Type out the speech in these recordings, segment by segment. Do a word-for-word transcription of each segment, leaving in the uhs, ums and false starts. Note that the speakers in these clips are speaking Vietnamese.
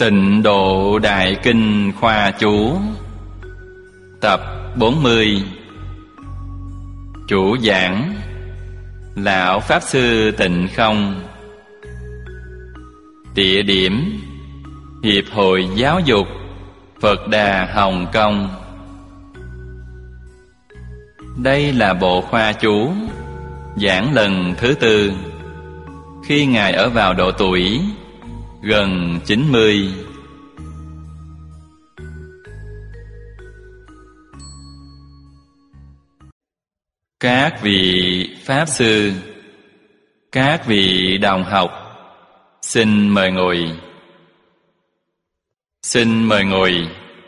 Tịnh Độ Đại Kinh Khoa Chú Tập bốn mươi. Chủ giảng Lão Pháp Sư Tịnh Không. Địa điểm Hiệp hội Giáo dục Phật Đà Hồng Kông. Đây là bộ khoa chú giảng lần thứ tư, khi Ngài ở vào độ tuổi gần chín mươi. Các vị Pháp Sư, các vị đồng học, xin mời ngồi. Xin mời ngồi.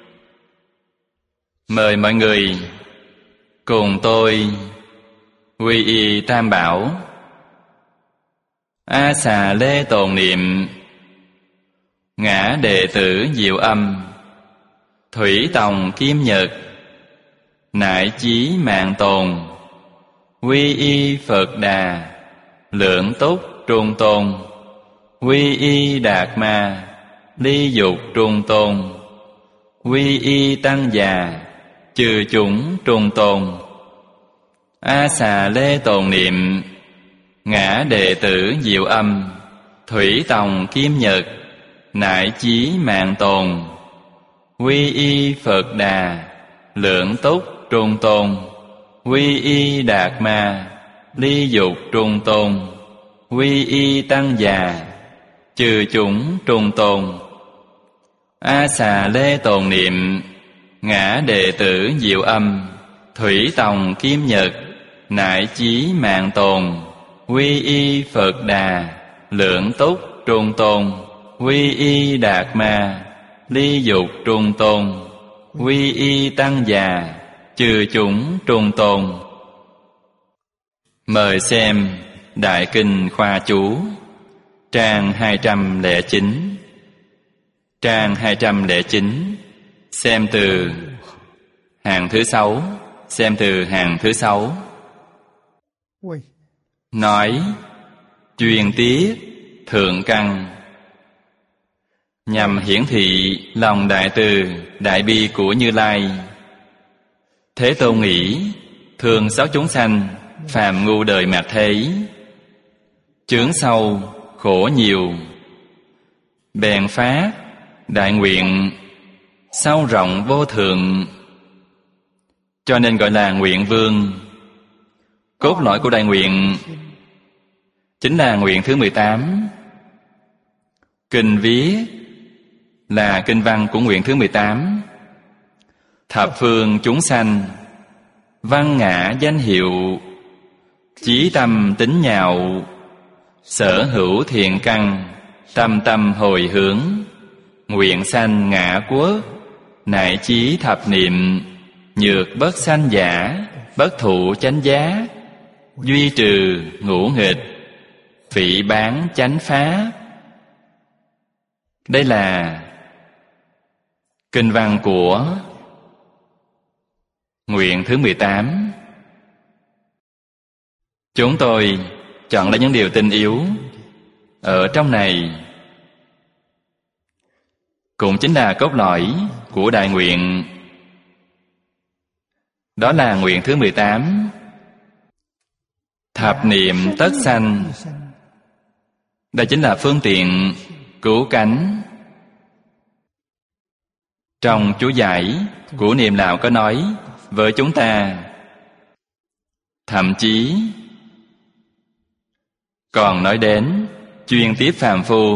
Mời mọi người cùng tôi quy y Tam Bảo, A Xà Lê tồn niệm, Ngã Đệ Tử Diệu Âm, Thủy Tòng Kim Nhật, Nại Chí Mạng Tồn, Quy y Phật Đà, Lượng Túc Trung Tôn, Quy y Đạt Ma, Ly Dục Trung Tôn, Quy y Tăng Già, Chư Chúng Trung Tôn. A Xà Lê tồn niệm, Ngã Đệ Tử Diệu Âm, Thủy Tòng Kim Nhật, Nại Chí Mạng Tồn, Quy y Phật Đà, Lượng Túc Trung Tôn, Quy y Đạt Ma, Ly Dục Trung Tôn, Quy y Tăng Già, Chư Chúng Trung Tôn. A Xà Lê tồn niệm, Ngã Đệ Tử Diệu Âm, Thủy Tòng Kim Nhật, Nại Chí Mạng Tồn, Quy y Phật Đà, Lượng Túc Trung Tôn, Quy y Đạt Ma, Ly Dục Trung Tôn, Quy y Tăng Già, Chư Chúng Trung Tôn. Mời xem Đại Kinh Khoa Chú, trang hai trăm lẻ chín. Trang hai trăm lẻ chín, xem từ hàng thứ sáu, xem từ hàng thứ sáu. Nói truyền tiết thượng căn, nhằm hiển thị lòng đại từ đại bi của Như Lai. Thế Tôn nghĩ thường sáu chúng sanh phàm ngu đời mạt thế, chướng sâu khổ nhiều, bèn phát đại nguyện sâu rộng vô thượng, cho nên gọi là nguyện vương. Cốt lõi của đại nguyện chính là nguyện thứ mười tám. Kinh viết là kinh văn của nguyện thứ mười tám. Thập phương chúng sanh văn ngã danh hiệu, chí tâm tín nhạo, sở hữu thiện căn, tâm tâm hồi hướng, nguyện sanh ngã quốc, nại chí thập niệm, nhược bất sanh giả, bất thụ chánh giá, duy trừ ngũ nghịch, phỉ bán chánh pháp. Đây là kinh văn của nguyện thứ mười tám. Chúng tôi chọn lấy những điều tinh yếu ở trong này, cũng chính là cốt lõi của đại nguyện. Đó là nguyện thứ mười tám. Thập niệm tất sanh. Đây chính là phương tiện cứu cánh. Trong chú giải của Niệm Lão có nói với chúng ta, thậm chí còn nói đến chuyên tiếp phàm phu.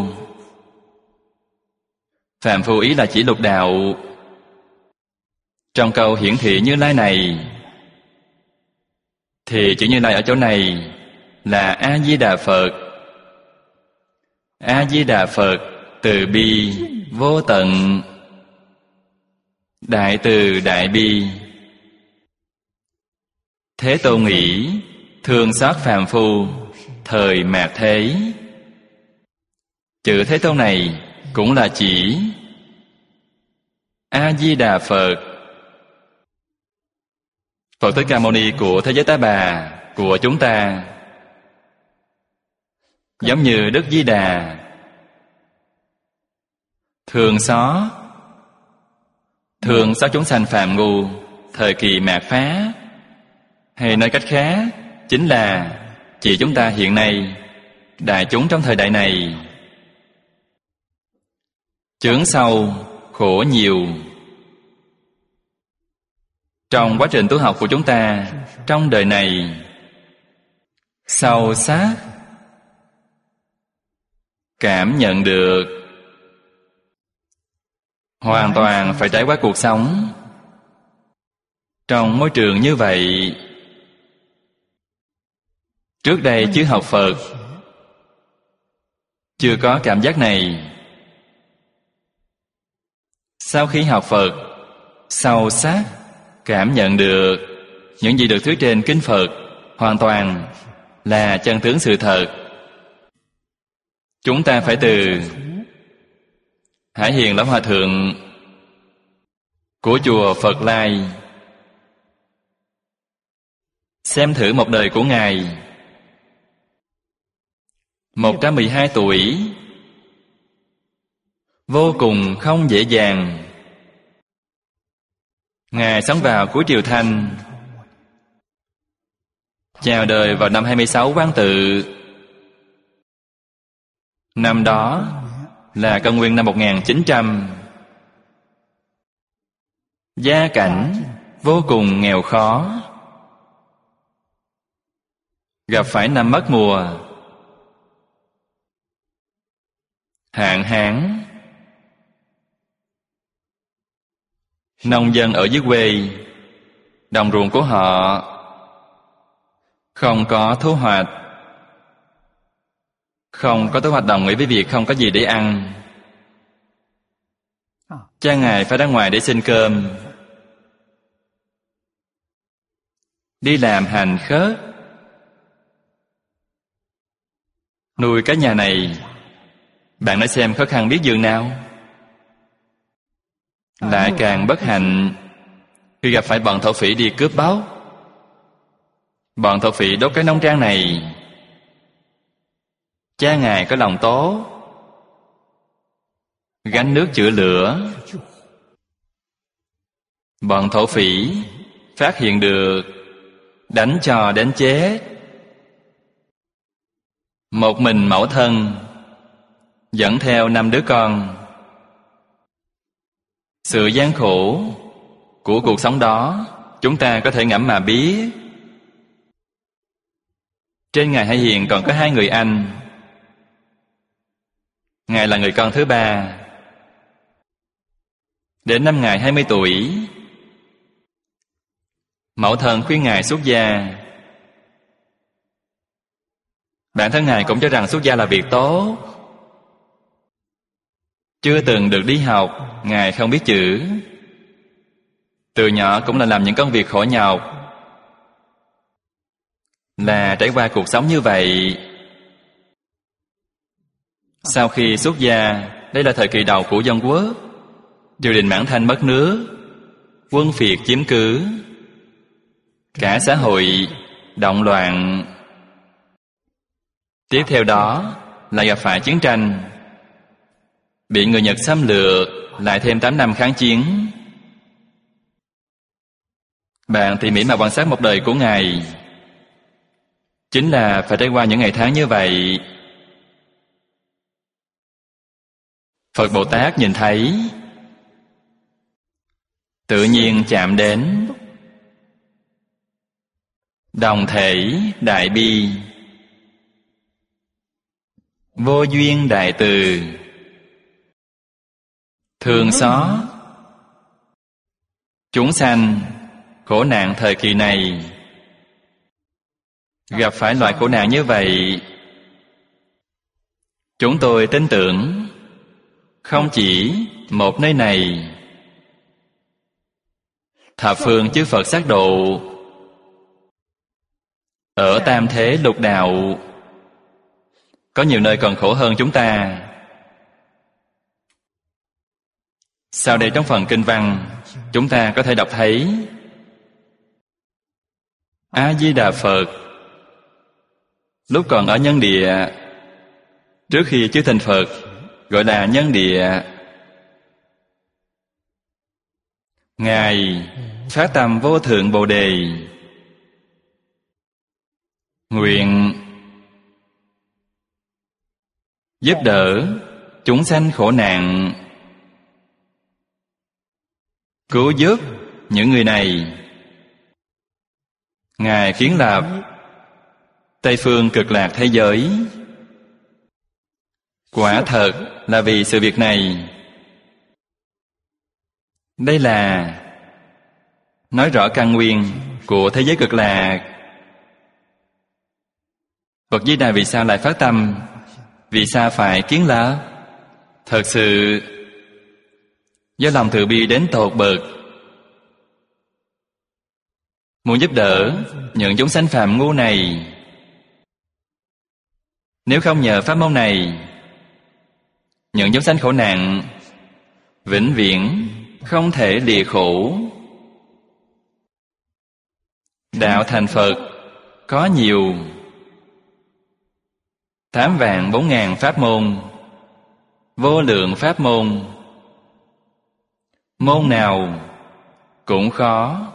Phàm phu ý là chỉ lục đạo. Trong câu hiển thị Như Lai này thì chữ Như Lai ở chỗ này là A Di Đà Phật. A Di Đà Phật từ bi vô tận, đại từ đại bi. Thế Tôn nghĩ thương xót phàm phu thời mạt thế. Chữ Thế Tôn này cũng là chỉ A Di Đà Phật, Phật Thích Ca Mâu Ni của thế giới Tá Bà của chúng ta. Giống như Đức Di Đà Thường xó. Thường xó chúng sanh phàm ngu thời kỳ mạt phá, hay nói cách khác chính là chỉ chúng ta hiện nay, đại chúng trong thời đại này. Chướng sâu, khổ nhiều. Trong quá trình tu học của chúng ta trong đời này, sâu sắc cảm nhận được hoàn toàn phải trải qua cuộc sống trong môi trường như vậy. Trước đây chưa học Phật, chưa có cảm giác này. Sau khi học Phật, sâu sắc cảm nhận được những gì được thuyết trên kinh Phật hoàn toàn là chân tướng sự thật. Chúng ta phải từ Hải Hiền Lão Hòa Thượng của chùa Phật Lai xem thử một đời của Ngài. Một trăm mười hai tuổi, vô cùng không dễ dàng. Ngài sống vào cuối triều Thanh, chào đời vào năm hai mươi sáu Quang Tự. Năm đó là công nguyên năm một nghìn chín trăm. Gia cảnh vô cùng nghèo khó, gặp phải năm mất mùa, hạn hán. Nông dân ở dưới quê, đồng ruộng của họ không có thu hoạch. Không có thu hoạch đồng nghĩa với việc không có gì để ăn. Cha Ngài phải ra ngoài để xin cơm, đi làm hành khất, nuôi cái nhà này. Bạn nói xem khó khăn biết dường nào. Lại càng bất hạnh khi gặp phải bọn thổ phỉ đi cướp báu. Bọn thổ phỉ đốt cái nông trang này. Cha Ngài có lòng tốt, gánh nước chữa lửa. Bọn thổ phỉ phát hiện được, đánh cho đến chết. Một mình mẫu thân dẫn theo năm đứa con. Sự gian khổ của cuộc sống đó chúng ta có thể ngẫm mà biết. Trên Ngài Hải Hiền còn có hai người anh. Ngài là người con thứ ba. Đến năm Ngài hai mươi tuổi, mẫu thân khuyên Ngài xuất gia. Bản thân Ngài cũng cho rằng xuất gia là việc tốt. Chưa từng được đi học, Ngài không biết chữ. Từ nhỏ cũng là làm những công việc khổ nhọc, là trải qua cuộc sống như vậy. Sau khi xuất gia, đây là thời kỳ đầu của dân quốc. Triều đình Mãn Thanh mất nước, quân phiệt chiếm cứ, cả xã hội động loạn. Tiếp theo đó lại gặp phải chiến tranh, bị người Nhật xâm lược, lại thêm tám năm kháng chiến. Bạn tỉ mỉ mà quan sát một đời của Ngài, chính là phải trải qua những ngày tháng như vậy. Phật Bồ Tát nhìn thấy, tự nhiên chạm đến, đồng thể đại bi, vô duyên đại từ, thương xót chúng sanh khổ nạn thời kỳ này. Gặp phải loại khổ nạn như vậy, chúng tôi tin tưởng không chỉ một nơi này, thập phương chư Phật sát độ, ở tam thế lục đạo, có nhiều nơi còn khổ hơn chúng ta. Sau đây trong phần kinh văn, chúng ta có thể đọc thấy A-di-đà Phật lúc còn ở nhân địa, trước khi chư thành Phật gọi là nhân địa, Ngài phát tâm vô thượng Bồ Đề, nguyện giúp đỡ chúng sanh khổ nạn, cứu giúp những người này. Ngài kiến lập Tây phương cực lạc thế giới. Quả thật là vì sự việc này. Đây là nói rõ căn nguyên của thế giới cực lạc. Phật Di Đà vì sao lại phát tâm? Vì sao phải kiến lập? Thật sự do lòng từ bi đến tột bậc, muốn giúp đỡ những chúng sanh phàm ngu này. Nếu không nhờ pháp môn này, những chúng sanh khổ nạn vĩnh viễn không thể lìa khổ. Đạo thành Phật có nhiều, tám vạn bốn ngàn pháp môn, vô lượng pháp môn, môn nào cũng khó.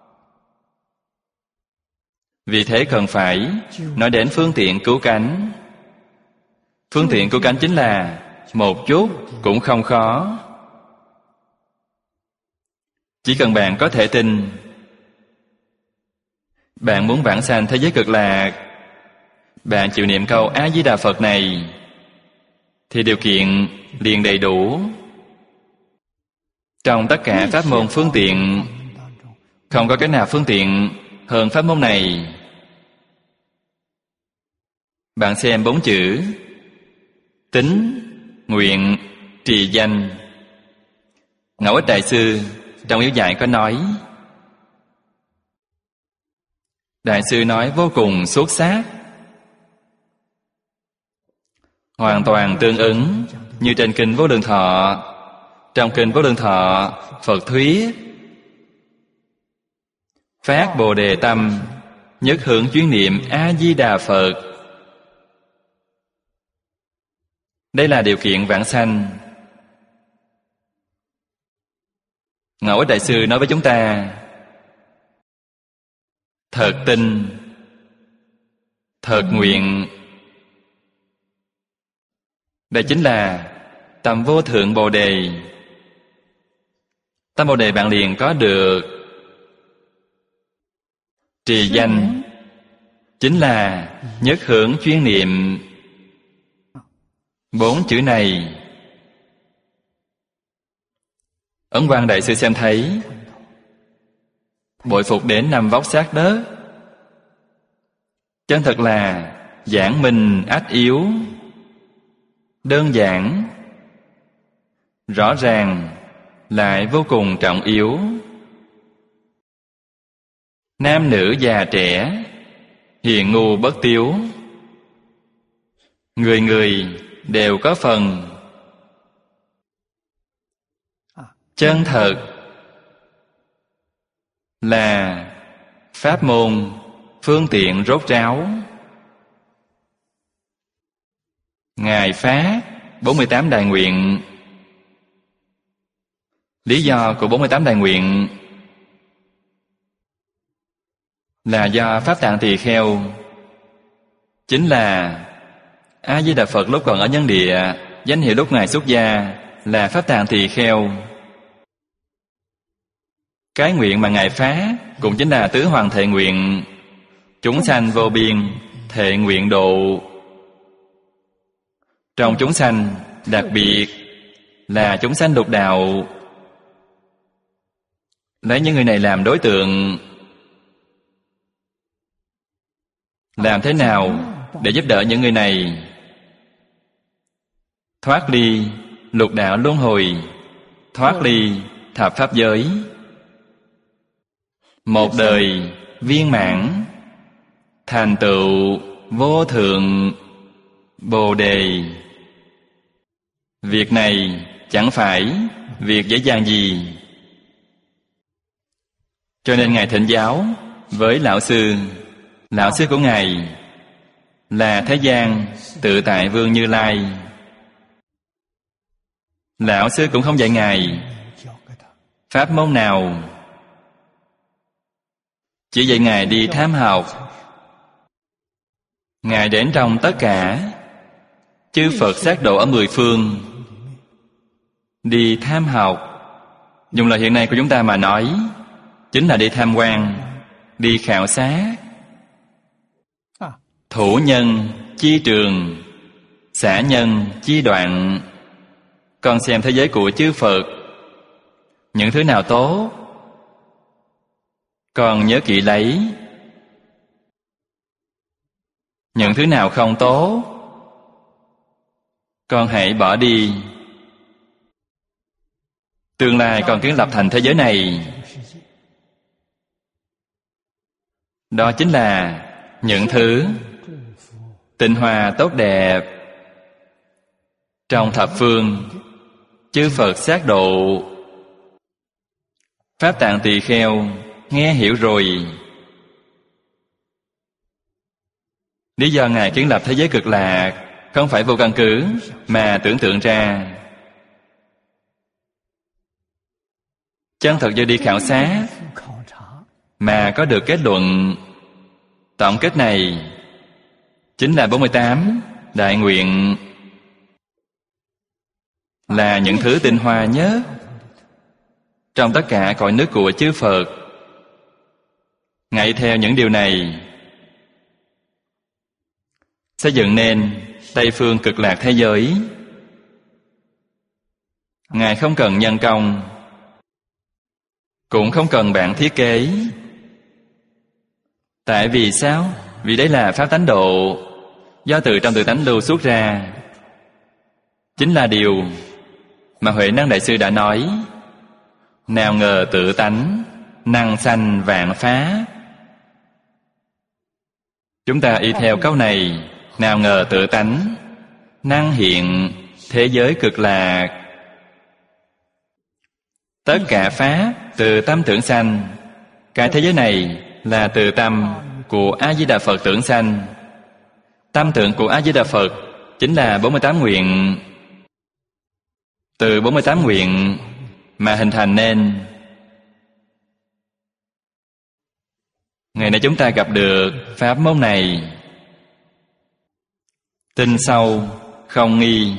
Vì thế cần phải nói đến phương tiện cứu cánh. Phương tiện cứu cánh chính là một chút cũng không khó. Chỉ cần bạn có thể tin, bạn muốn vãng sanh thế giới cực lạc, bạn chịu niệm câu A Di Đà Phật này, thì điều kiện liền đầy đủ. Trong tất cả pháp môn phương tiện, không có cái nào phương tiện hơn pháp môn này. Bạn xem bốn chữ tín, nguyện, trì danh. Ngẫu Ích Đại Sư trong yếu dạy có nói, Đại sư nói vô cùng xuất sắc, hoàn toàn tương ứng như trên Kinh Vô Lượng Thọ. Trong Kinh Vô Lượng Thọ, Phật thuyết phát Bồ Đề tâm, nhất hướng chuyên niệm A Di Đà Phật. Đây là điều kiện vãng sanh. Ngẫu Ích Đại Sư nói với chúng ta, thật tin, thật nguyện. Đây chính là tâm vô thượng Bồ Đề. Tâm Bồ Đề bạn liền có được. Trì danh chính là nhất hưởng chuyên niệm. Bốn chữ này, Ấn Quang Đại Sư xem thấy, bội phục đến nằm vóc sát đất. Chân thật là giảng minh ách yếu, đơn giản, rõ ràng, lại vô cùng trọng yếu. Nam nữ già trẻ, hiền ngu bất tiếu, người người đều có phần. Chân thật là pháp môn phương tiện rốt ráo. Ngài phát bốn mươi tám đại nguyện. Lý do của bốn mươi tám đại nguyện là do Pháp Tạng Tỳ Kheo, chính là A Di Đà Phật lúc còn ở nhân địa, danh hiệu lúc Ngài xuất gia là Pháp Tạng Tỳ Kheo. Cái nguyện mà Ngài phá cũng chính là tứ hoàng thệ nguyện, chúng sanh vô biên, thệ nguyện độ. Trong chúng sanh, đặc biệt là chúng sanh lục đạo, lấy những người này làm đối tượng. Làm thế nào để giúp đỡ những người này thoát ly lục đạo luân hồi, thoát ly thập pháp giới, một đời viên mãn, thành tựu vô thượng Bồ Đề. Việc này chẳng phải việc dễ dàng gì. Cho nên Ngài thỉnh giáo với Lão Sư. Lão Sư của Ngài là thế gian Tự Tại Vương Như Lai. Lão Sư cũng không dạy Ngài pháp môn nào? Chỉ dạy Ngài đi tham học. Ngài đến trong tất cả chư Phật sát độ ở mười phương, đi tham học. Dùng lời hiện nay của chúng ta mà nói, chính là đi tham quan, đi khảo sát. Thủ nhân chi trường, xả nhân chi đoạn. Con xem thế giới của chư Phật, những thứ nào tốt, con nhớ kỹ lấy. Những thứ nào không tốt, con hãy bỏ đi. Tương lai con kiến lập thành thế giới này, đó chính là những thứ tinh hoa tốt đẹp. Trong thập phương chư Phật sát độ, Pháp Tạng Tỳ Kheo nghe hiểu rồi. Lý do Ngài kiến lập thế giới cực lạc không phải vô căn cứ, mà tưởng tượng ra. Chân thật do đi khảo sát mà có được kết luận. Tổng kết này chính là bốn mươi tám đại nguyện, là những thứ tinh hoa nhất trong tất cả cõi nước của chư Phật. Ngài theo những điều này xây dựng nên Tây phương cực lạc thế giới. Ngài không cần nhân công, cũng không cần bản thiết kế. Tại vì sao? Vì đấy là pháp tánh độ, do từ trong tự tánh lưu xuất ra. Chính là điều mà Huệ Năng Đại Sư đã nói: nào ngờ tự tánh, năng sanh vạn pháp. Chúng ta y theo câu này: nào ngờ tự tánh, năng hiện thế giới cực lạc. Tất cả pháp từ tâm tưởng sanh. Cái thế giới này là từ tâm của A-di-đà Phật tưởng sanh. Tâm tưởng của A-di-đà Phật chính là bốn mươi tám nguyện. Từ bốn mươi tám nguyện mà hình thành nên. Ngày nay chúng ta gặp được pháp môn này, tin sâu, không nghi.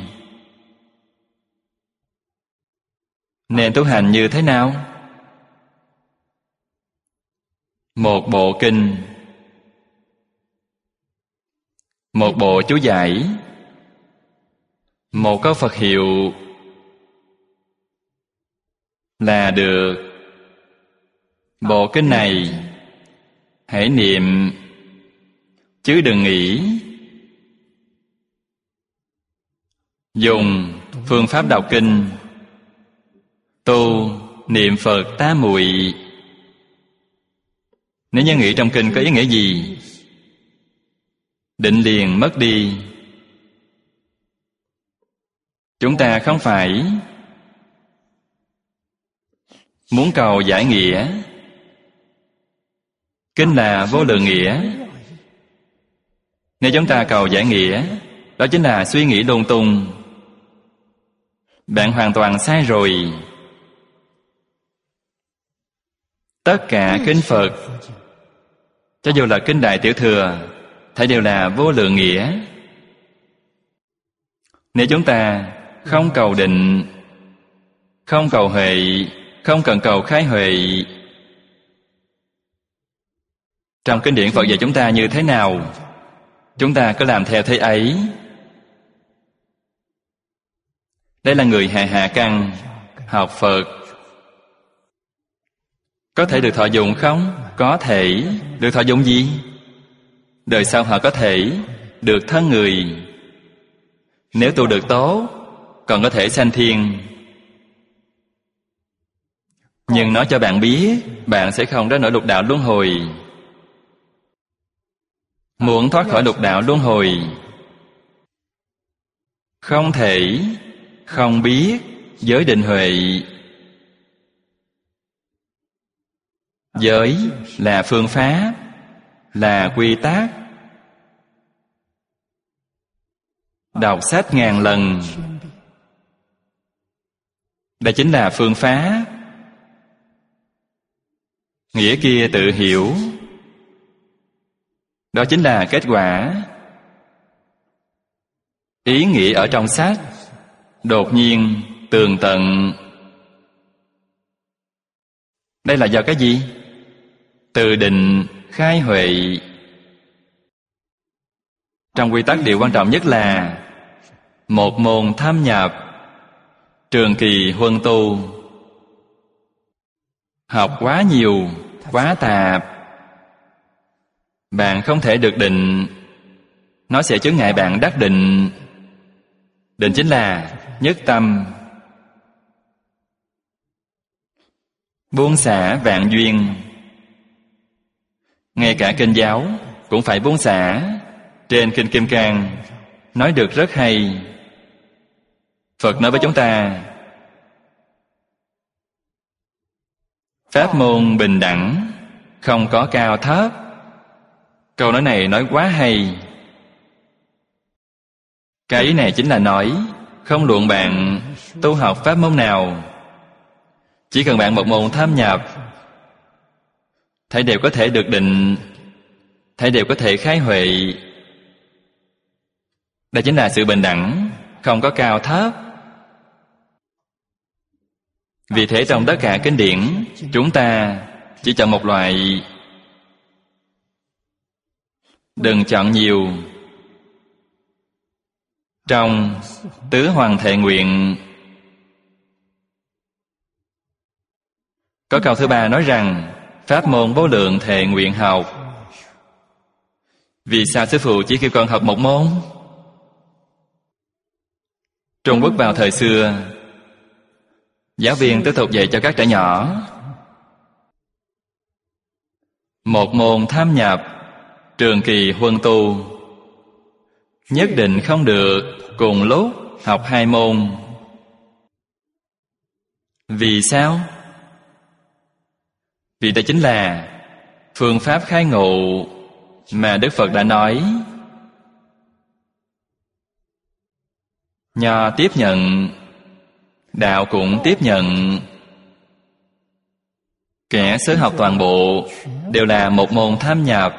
Nên tu hành như thế nào? Một bộ kinh, một bộ chú giải, một câu Phật hiệu là được. Bộ kinh này hãy niệm, chứ đừng nghĩ. Dùng phương pháp đọc kinh, tu niệm Phật tám muội. Nếu như nghĩ trong kinh có ý nghĩa gì, định liền mất đi. Chúng ta không phải muốn cầu giải nghĩa. Kinh là vô lượng nghĩa. Nếu chúng ta cầu giải nghĩa, đó chính là suy nghĩ lung tung. Bạn hoàn toàn sai rồi. Tất cả kinh Phật, cho dù là kinh Đại Tiểu Thừa, thảy đều là vô lượng nghĩa. Nếu chúng ta không cầu định, không cầu huệ, không cần cầu khai huệ, trong kinh điển Phật dạy chúng ta như thế nào, chúng ta cứ làm theo thế ấy. Đây là người hạ hạ căn, học Phật. Có thể được thọ dụng không? Có thể. Được thọ dụng gì? Đời sau họ có thể được thân người. Nếu tu được tốt, còn có thể sanh thiên. Nhưng nói cho bạn biết, bạn sẽ không đến nỗi lục đạo luân hồi. Muốn thoát khỏi lục đạo luân hồi, không thể không biết giới định huệ. Giới là phương pháp, là quy tắc. Đọc sách ngàn lần, đây chính là phương pháp. nghĩa kia tự hiểu. Đó chính là kết quả. Ý nghĩa ở trong sách đột nhiên tường tận. Đây là do cái gì? Từ định khai huệ. Trong quy tắc điều quan trọng nhất là một môn tham nhập, trường kỳ huân tu. Học quá nhiều, quá tạp, bạn không thể được định. Nó sẽ chướng ngại bạn đắc định. Định chính là nhất tâm. Buông xả vạn duyên. Ngay cả kinh giáo cũng phải buông xả. Trên Kinh Kim Cang nói được rất hay. Phật nói với chúng ta pháp môn bình đẳng, không có cao thấp. Câu nói này nói quá hay. Cái ý này chính là nói không luận bạn tu học pháp môn nào, chỉ cần bạn một môn tham nhập, thảy đều có thể được định, thảy đều có thể khai huệ. Đây chính là sự bình đẳng, không có cao thấp. Vì thế trong tất cả kinh điển, chúng ta chỉ chọn một loại. Đừng chọn nhiều. Trong Tứ Hoàng Thệ Nguyện có câu thứ ba nói rằng pháp môn vô lượng thệ nguyện học. Vì sao sư phụ chỉ kêu con học một môn? Trung Quốc vào thời xưa, giáo viên tiếp tục dạy cho các trẻ nhỏ một môn tham nhập, trường kỳ huân tu. Nhất định không được cùng lúc học hai môn. Vì sao? Vì đây chính là phương pháp khai ngộ mà Đức Phật đã nói. Nho tiếp nhận, đạo cũng tiếp nhận. Kẻ sớ học toàn bộ đều là một môn tham nhập.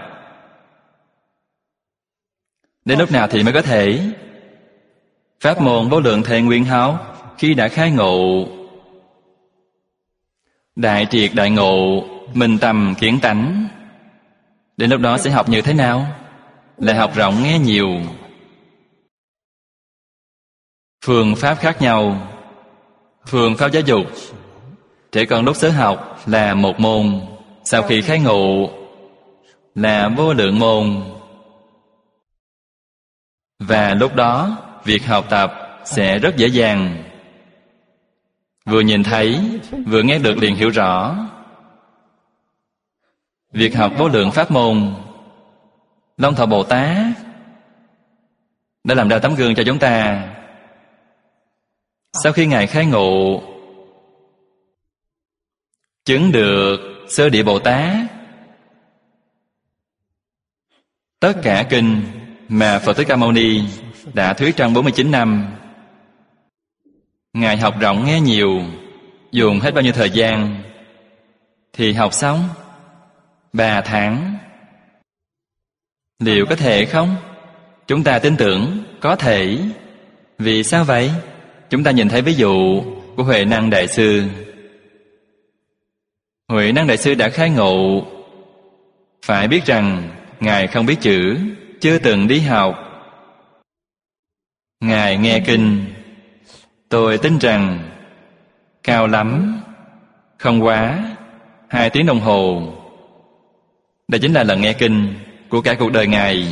Đến lúc nào thì mới có thể? Pháp môn vô lượng thệ nguyện học khi đã khai ngộ, đại triệt đại ngộ, minh tâm kiến tánh. Đến lúc đó sẽ học như thế nào? Là học rộng nghe nhiều. Phương pháp khác nhau. Phương pháp giáo dục, trẻ con lúc sớ học là một môn, sau khi khai ngộ là vô lượng môn. Và lúc đó việc học tập sẽ rất dễ dàng. Vừa nhìn thấy, vừa nghe được liền hiểu rõ. Việc học vô lượng pháp môn, Long Thọ Bồ Tát đã làm ra tấm gương cho chúng ta. Sau khi Ngài khai ngộ, chứng được Sơ Địa Bồ Tát, tất cả kinh mà Phật Thích Ca Mâu Ni đã thuyết trong bốn mươi chín năm, Ngài học rộng nghe nhiều. Dùng hết bao nhiêu thời gian thì học xong? Ba tháng. Liệu có thể không? Chúng ta tin tưởng có thể. Vì sao vậy? Chúng ta nhìn thấy ví dụ của Huệ Năng Đại Sư. Huệ Năng Đại Sư đã khai ngộ. Phải biết rằng Ngài không biết chữ, chưa từng đi học. Ngài nghe kinh, tôi tin rằng cao lắm không quá hai tiếng đồng hồ. Đây chính là lần nghe kinh của cả cuộc đời Ngài.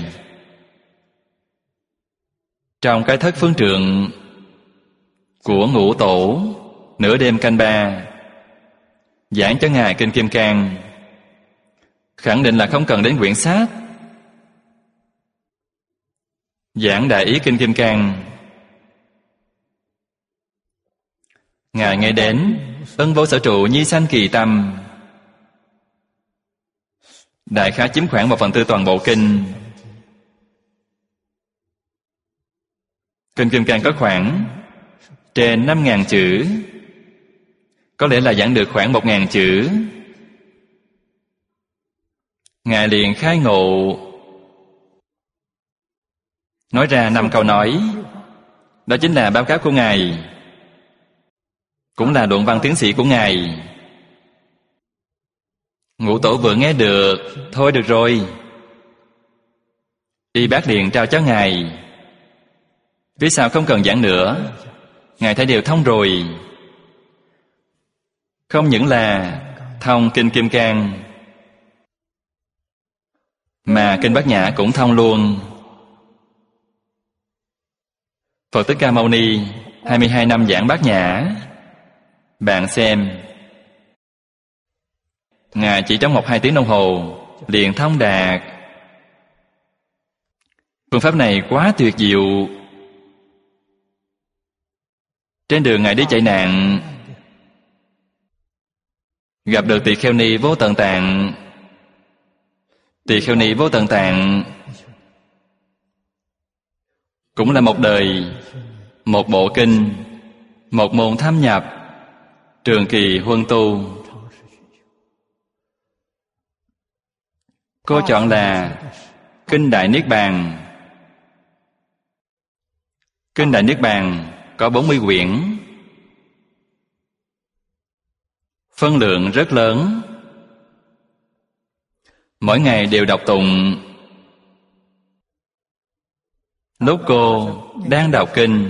Trong cái thất phương trượng của Ngũ Tổ, nửa đêm canh ba giảng cho Ngài Kinh Kim Cang, khẳng định là không cần đến quyển sách. Giảng đại ý Kinh Kim Cang, Ngài nghe đến ân vô sở trụ nhi sanh kỳ tâm, đại khái chiếm khoảng một phần tư toàn bộ kinh. Kinh Kim Cang có khoảng trên năm ngàn chữ, có lẽ là giảng được khoảng một ngàn chữ. Ngài liền khai ngộ, nói ra năm câu nói. Đó chính là báo cáo của Ngài, cũng là luận văn tiến sĩ của Ngài. Ngũ tổ vừa nghe được, thôi được rồi. Y Bác liền trao cho Ngài. Phía sau không cần giảng nữa, Ngài thấy đều thông rồi. Không những là thông Kinh Kim Cang, mà Kinh Bát Nhã cũng thông luôn. Phật Thích Ca Mâu Ni hai mươi hai năm giảng Bát Nhã. Bạn xem, Ngài chỉ trong một hai tiếng đồng hồ liền thông đạt. Phương pháp này quá tuyệt diệu. Trên đường Ngài đi chạy nạn, gặp được Tỳ Kheo Ni Vô Tận Tạng. Tỳ Kheo Ni Vô Tận Tạng cũng là một đời, một bộ kinh, một môn thâm nhập, trường kỳ huân tu. Cô chọn là Kinh Đại Niết Bàn. Kinh Đại Niết Bàn có bốn mươi quyển, phân lượng rất lớn. Mỗi ngày đều đọc tụng. Lúc cô đang đọc kinh,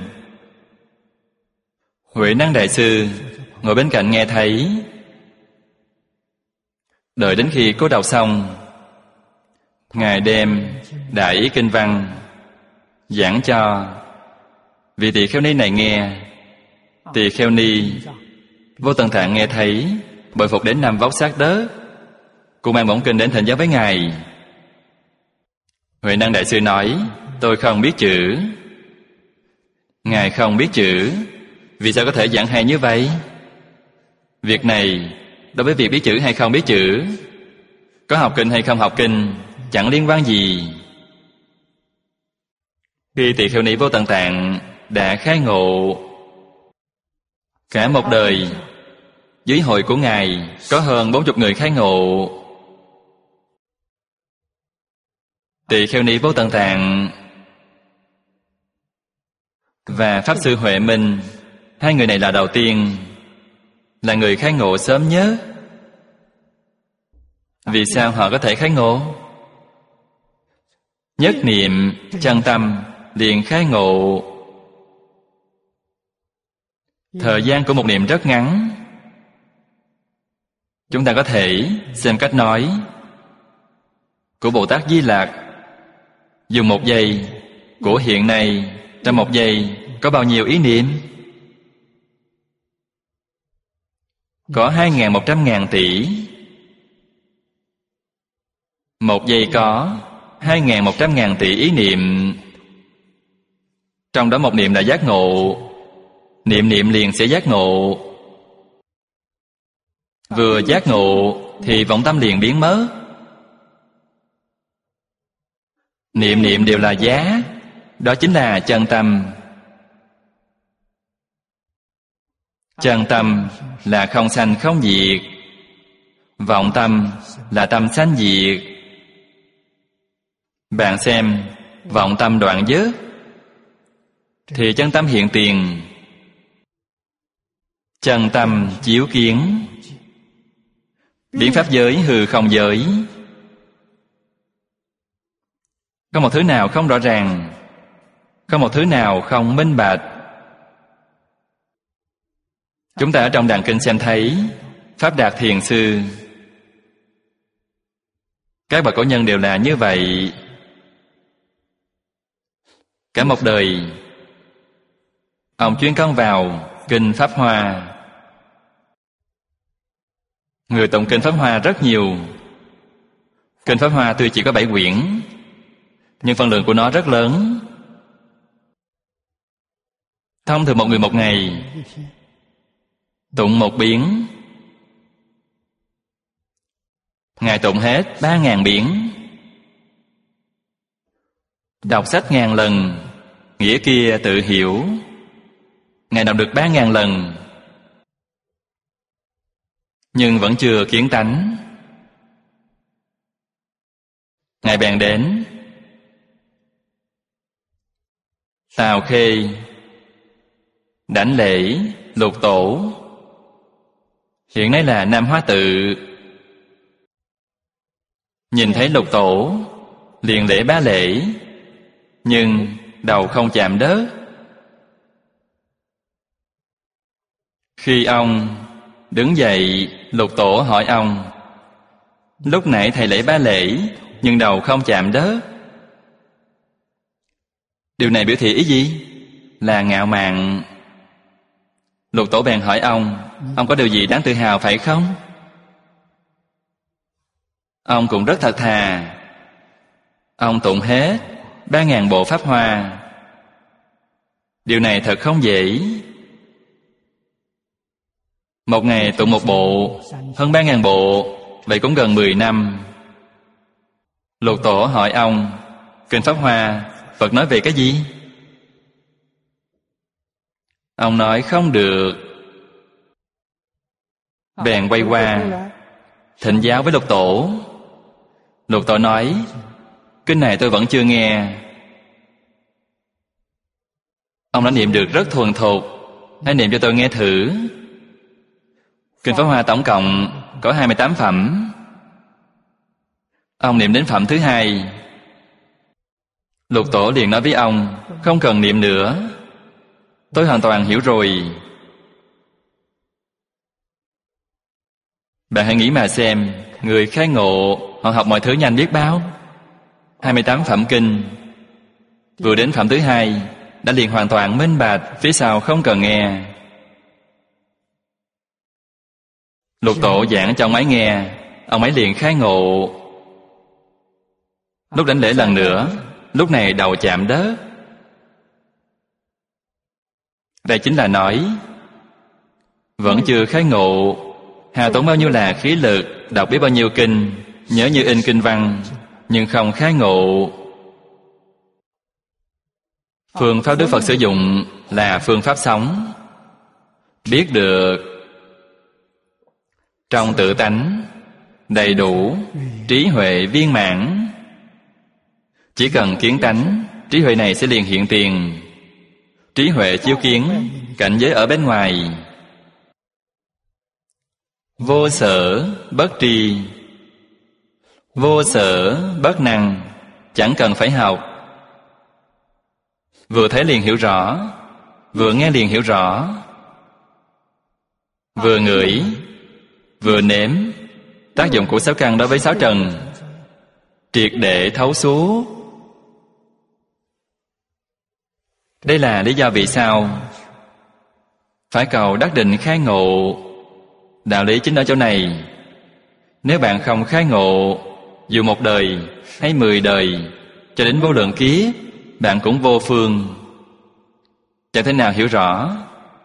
Huệ Năng Đại Sư ngồi bên cạnh nghe thấy. Đợi đến khi cô đọc xong, Ngài đem đại ý kinh văn giảng cho vị Tỳ Kheo Ni này nghe. Tỳ Kheo Ni Vô Tận Tạng nghe thấy, bội phục đến nằm vóc sát đất, cùng mang bổn kinh đến thỉnh giáo với Ngài. Huệ Năng Đại Sư nói, tôi không biết chữ. Ngài không biết chữ, vì sao có thể giảng hay như vậy? Việc này đối với việc biết chữ hay không biết chữ, có học kinh hay không học kinh, chẳng liên quan gì. Khi Tỳ Kheo Ni Vô Tận Tạng đã khai ngộ, cả một đời dưới hội của Ngài có hơn bốn mươi người khai ngộ. Tỳ Kheo Ni Vô Tận Tạng và Pháp Sư Huệ Minh, hai người này là đầu tiên, là người khai ngộ sớm nhất. Vì sao họ có thể khai ngộ? Nhất niệm chân tâm liền khai ngộ. Thời gian của một niệm rất ngắn. Chúng ta có thể xem cách nói của Bồ Tát Di Lặc. Dùng một giây của hiện nay, trong một giây có bao nhiêu ý niệm? Có hai ngàn một trăm ngàn tỷ. Một giây có hai ngàn một trăm ngàn tỷ ý niệm. Trong đó một niệm là giác ngộ. Niệm niệm liền sẽ giác ngộ. Vừa giác ngộ thì vọng tâm liền biến mất. Niệm niệm đều là giá, đó chính là chân tâm. Chân tâm là không sanh không diệt, vọng tâm là tâm sanh diệt. Bạn xem, vọng tâm đoạn dứt thì chân tâm hiện tiền. Chân tâm chiếu kiến, biến pháp giới hư không giới. Có một thứ nào không rõ ràng, có một thứ nào không minh bạch. Chúng ta ở trong đàn kinh xem thấy Pháp Đạt Thiền Sư, các bậc cổ nhân đều là như vậy. Cả một đời ông chuyên công vào Kinh Pháp Hoa. Người tụng Kinh Pháp Hoa rất nhiều. Kinh Pháp Hoa tuy chỉ có bảy quyển, nhưng phân lượng của nó rất lớn. Thông thường một người một ngày tụng một biến, Ngài tụng hết ba ngàn biến. Đọc sách ngàn lần, nghĩa kia tự hiểu. Ngài đọc được ba ngàn lần, nhưng vẫn chưa kiến tánh. Ngài bèn đến Tào Khê đảnh lễ Lục Tổ. Hiện nay là Nam Hóa Tự. Nhìn thấy Lục Tổ liền lễ bá lễ, nhưng đầu không chạm đất. Khi ông đứng dậy, Lục Tổ hỏi ông: lúc nãy thầy lễ bá lễ, nhưng đầu không chạm đất, điều này biểu thị ý gì? Là ngạo mạn. Lục Tổ bèn hỏi ông: ông có điều gì đáng tự hào phải không? Ông cũng rất thật thà. Ông tụng hết ba ngàn bộ Pháp Hoa. Điều này thật không dễ. Một ngày tụng một bộ, hơn ba ngàn bộ, vậy cũng gần mười năm. Lục Tổ hỏi ông: kinh Pháp Hoa, Phật nói về cái gì? Ông nói không được. Bèn quay qua thỉnh giáo với Lục Tổ. Lục Tổ nói: kinh này tôi vẫn chưa nghe. Ông đã niệm được rất thuần thục, hãy niệm cho tôi nghe thử. Kinh Pháp Hoa tổng cộng có hai mươi tám phẩm. Ông niệm đến phẩm thứ hai. Lục Tổ liền nói với ông: không cần niệm nữa, tôi hoàn toàn hiểu rồi. Bạn hãy nghĩ mà xem, người khai ngộ, họ học mọi thứ nhanh biết bao. Hai mươi tám phẩm kinh, vừa đến phẩm thứ hai đã liền hoàn toàn minh bạch, phía sau không cần nghe. Lục Tổ giảng cho ông ấy nghe, ông ấy liền khai ngộ. Lúc đảnh lễ lần nữa, lúc này đầu chạm đất. Đây chính là nói vẫn chưa khai ngộ, hao tốn bao nhiêu là khí lực, đọc biết bao nhiêu kinh, nhớ như in kinh văn, nhưng không khai ngộ. Phương pháp Đức Phật sử dụng là phương pháp sống. Biết được trong tự tánh đầy đủ, trí huệ viên mãn. Chỉ cần kiến tánh, trí huệ này sẽ liền hiện tiền. Trí huệ chiếu kiến cảnh giới ở bên ngoài. Vô sở bất tri, vô sở bất năng, chẳng cần phải học. Vừa thấy liền hiểu rõ, vừa nghe liền hiểu rõ, vừa ngửi, vừa nếm tác dụng của sáu căn đối với sáu trần, triệt để thấu suốt. Đây là lý do vì sao phải cầu đắc định khai ngộ. Đạo lý chính ở chỗ này. Nếu bạn không khai ngộ, dù một đời hay mười đời, cho đến vô lượng kiếp, bạn cũng vô phương, chẳng thể nào hiểu rõ.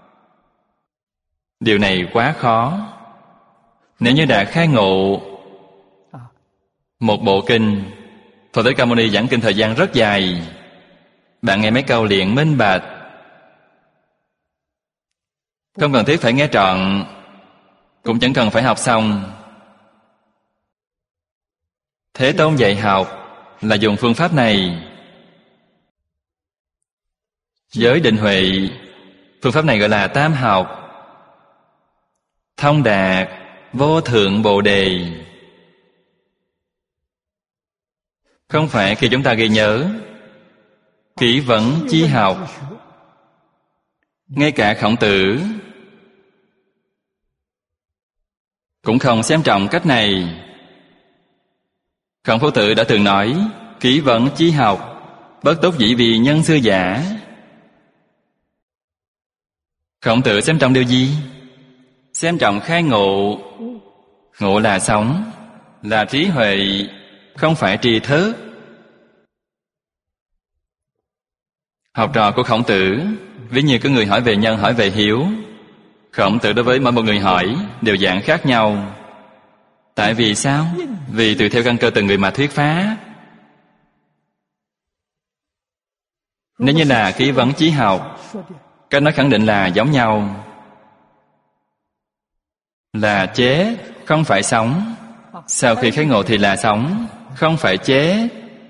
Điều này quá khó. Nếu như đã khai ngộ một bộ kinh, Phật Thích Ca Mâu Ni giảng kinh thời gian rất dài, bạn nghe mấy câu liền minh bạch, không cần thiết phải nghe trọn, cũng chẳng cần phải học xong. Thế Tôn dạy học là dùng phương pháp này. Giới định huệ, phương pháp này gọi là tam học. Thông đạt vô thượng bồ đề. Không phải khi chúng ta ghi nhớ. Kỹ vấn chi học, ngay cả Khổng Tử cũng không xem trọng cách này. Khổng Phu Tử đã từng nói: kỹ vấn chi học, bất túc dĩ vì nhân xưa giả. Khổng Tử xem trọng điều gì? Xem trọng khai ngộ. Ngộ là sống, là trí huệ, không phải tri thức. Học trò của Khổng Tử, ví như có người hỏi về nhân, hỏi về hiếu. Khổng Tử đối với mỗi một người hỏi đều dạng khác nhau. Tại vì sao? Vì tùy theo căn cơ từng người mà thuyết pháp. Nếu như là kỹ vấn chí học, cách nói khẳng định là giống nhau. Là chết, không phải sống. Sau khi khai ngộ thì là sống. không phải chết.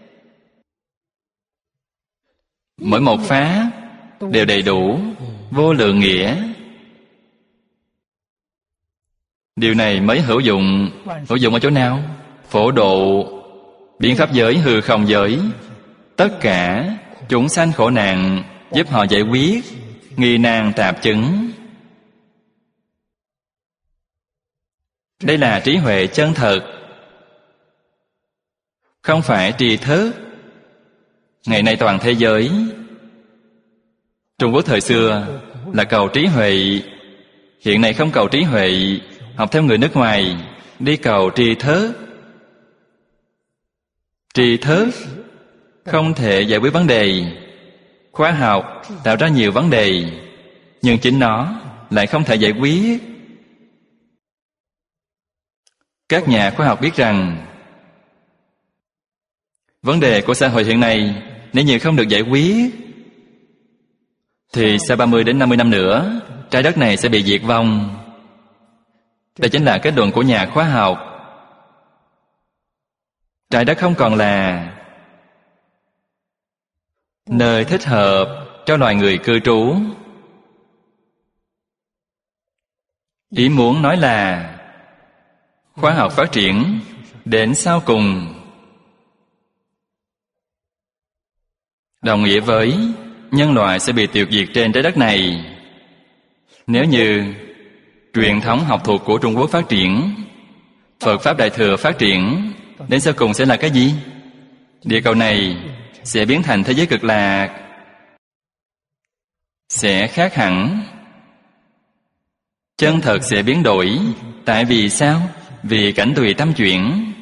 Mỗi một pháp đều đầy đủ, vô lượng nghĩa. Điều này mới hữu dụng. Hữu dụng ở chỗ nào? Phổ độ biến pháp giới, hư không giới, tất cả chúng sanh khổ nạn, giúp họ giải quyết nghi nan tạp chứng. Đây là trí huệ chân thật, không phải tri thức. Ngày nay toàn thế giới, Trung Quốc thời xưa là cầu trí huệ, hiện nay không cầu trí huệ, học theo người nước ngoài, đi cầu tri thức. Tri thức không thể giải quyết vấn đề. Khoa học tạo ra nhiều vấn đề, nhưng chính nó lại không thể giải quyết. Các nhà khoa học biết rằng vấn đề của xã hội hiện nay nếu như không được giải quyết thì sau ba mươi đến năm mươi năm nữa trái đất này sẽ bị diệt vong. Đây chính là kết luận của nhà khoa học. Trái đất không còn là nơi thích hợp cho loài người cư trú. Ý muốn nói là khoa học phát triển đến sau cùng đồng nghĩa với nhân loại sẽ bị tiêu diệt trên trái đất này. Nếu như truyền thống học thuộc của Trung Quốc phát triển, Phật Pháp Đại Thừa phát triển, đến sau cùng sẽ là cái gì? Địa cầu này sẽ biến thành thế giới cực lạc, sẽ khác hẳn. Chân thật sẽ biến đổi. Tại vì sao? Vì cảnh tùy tâm chuyển.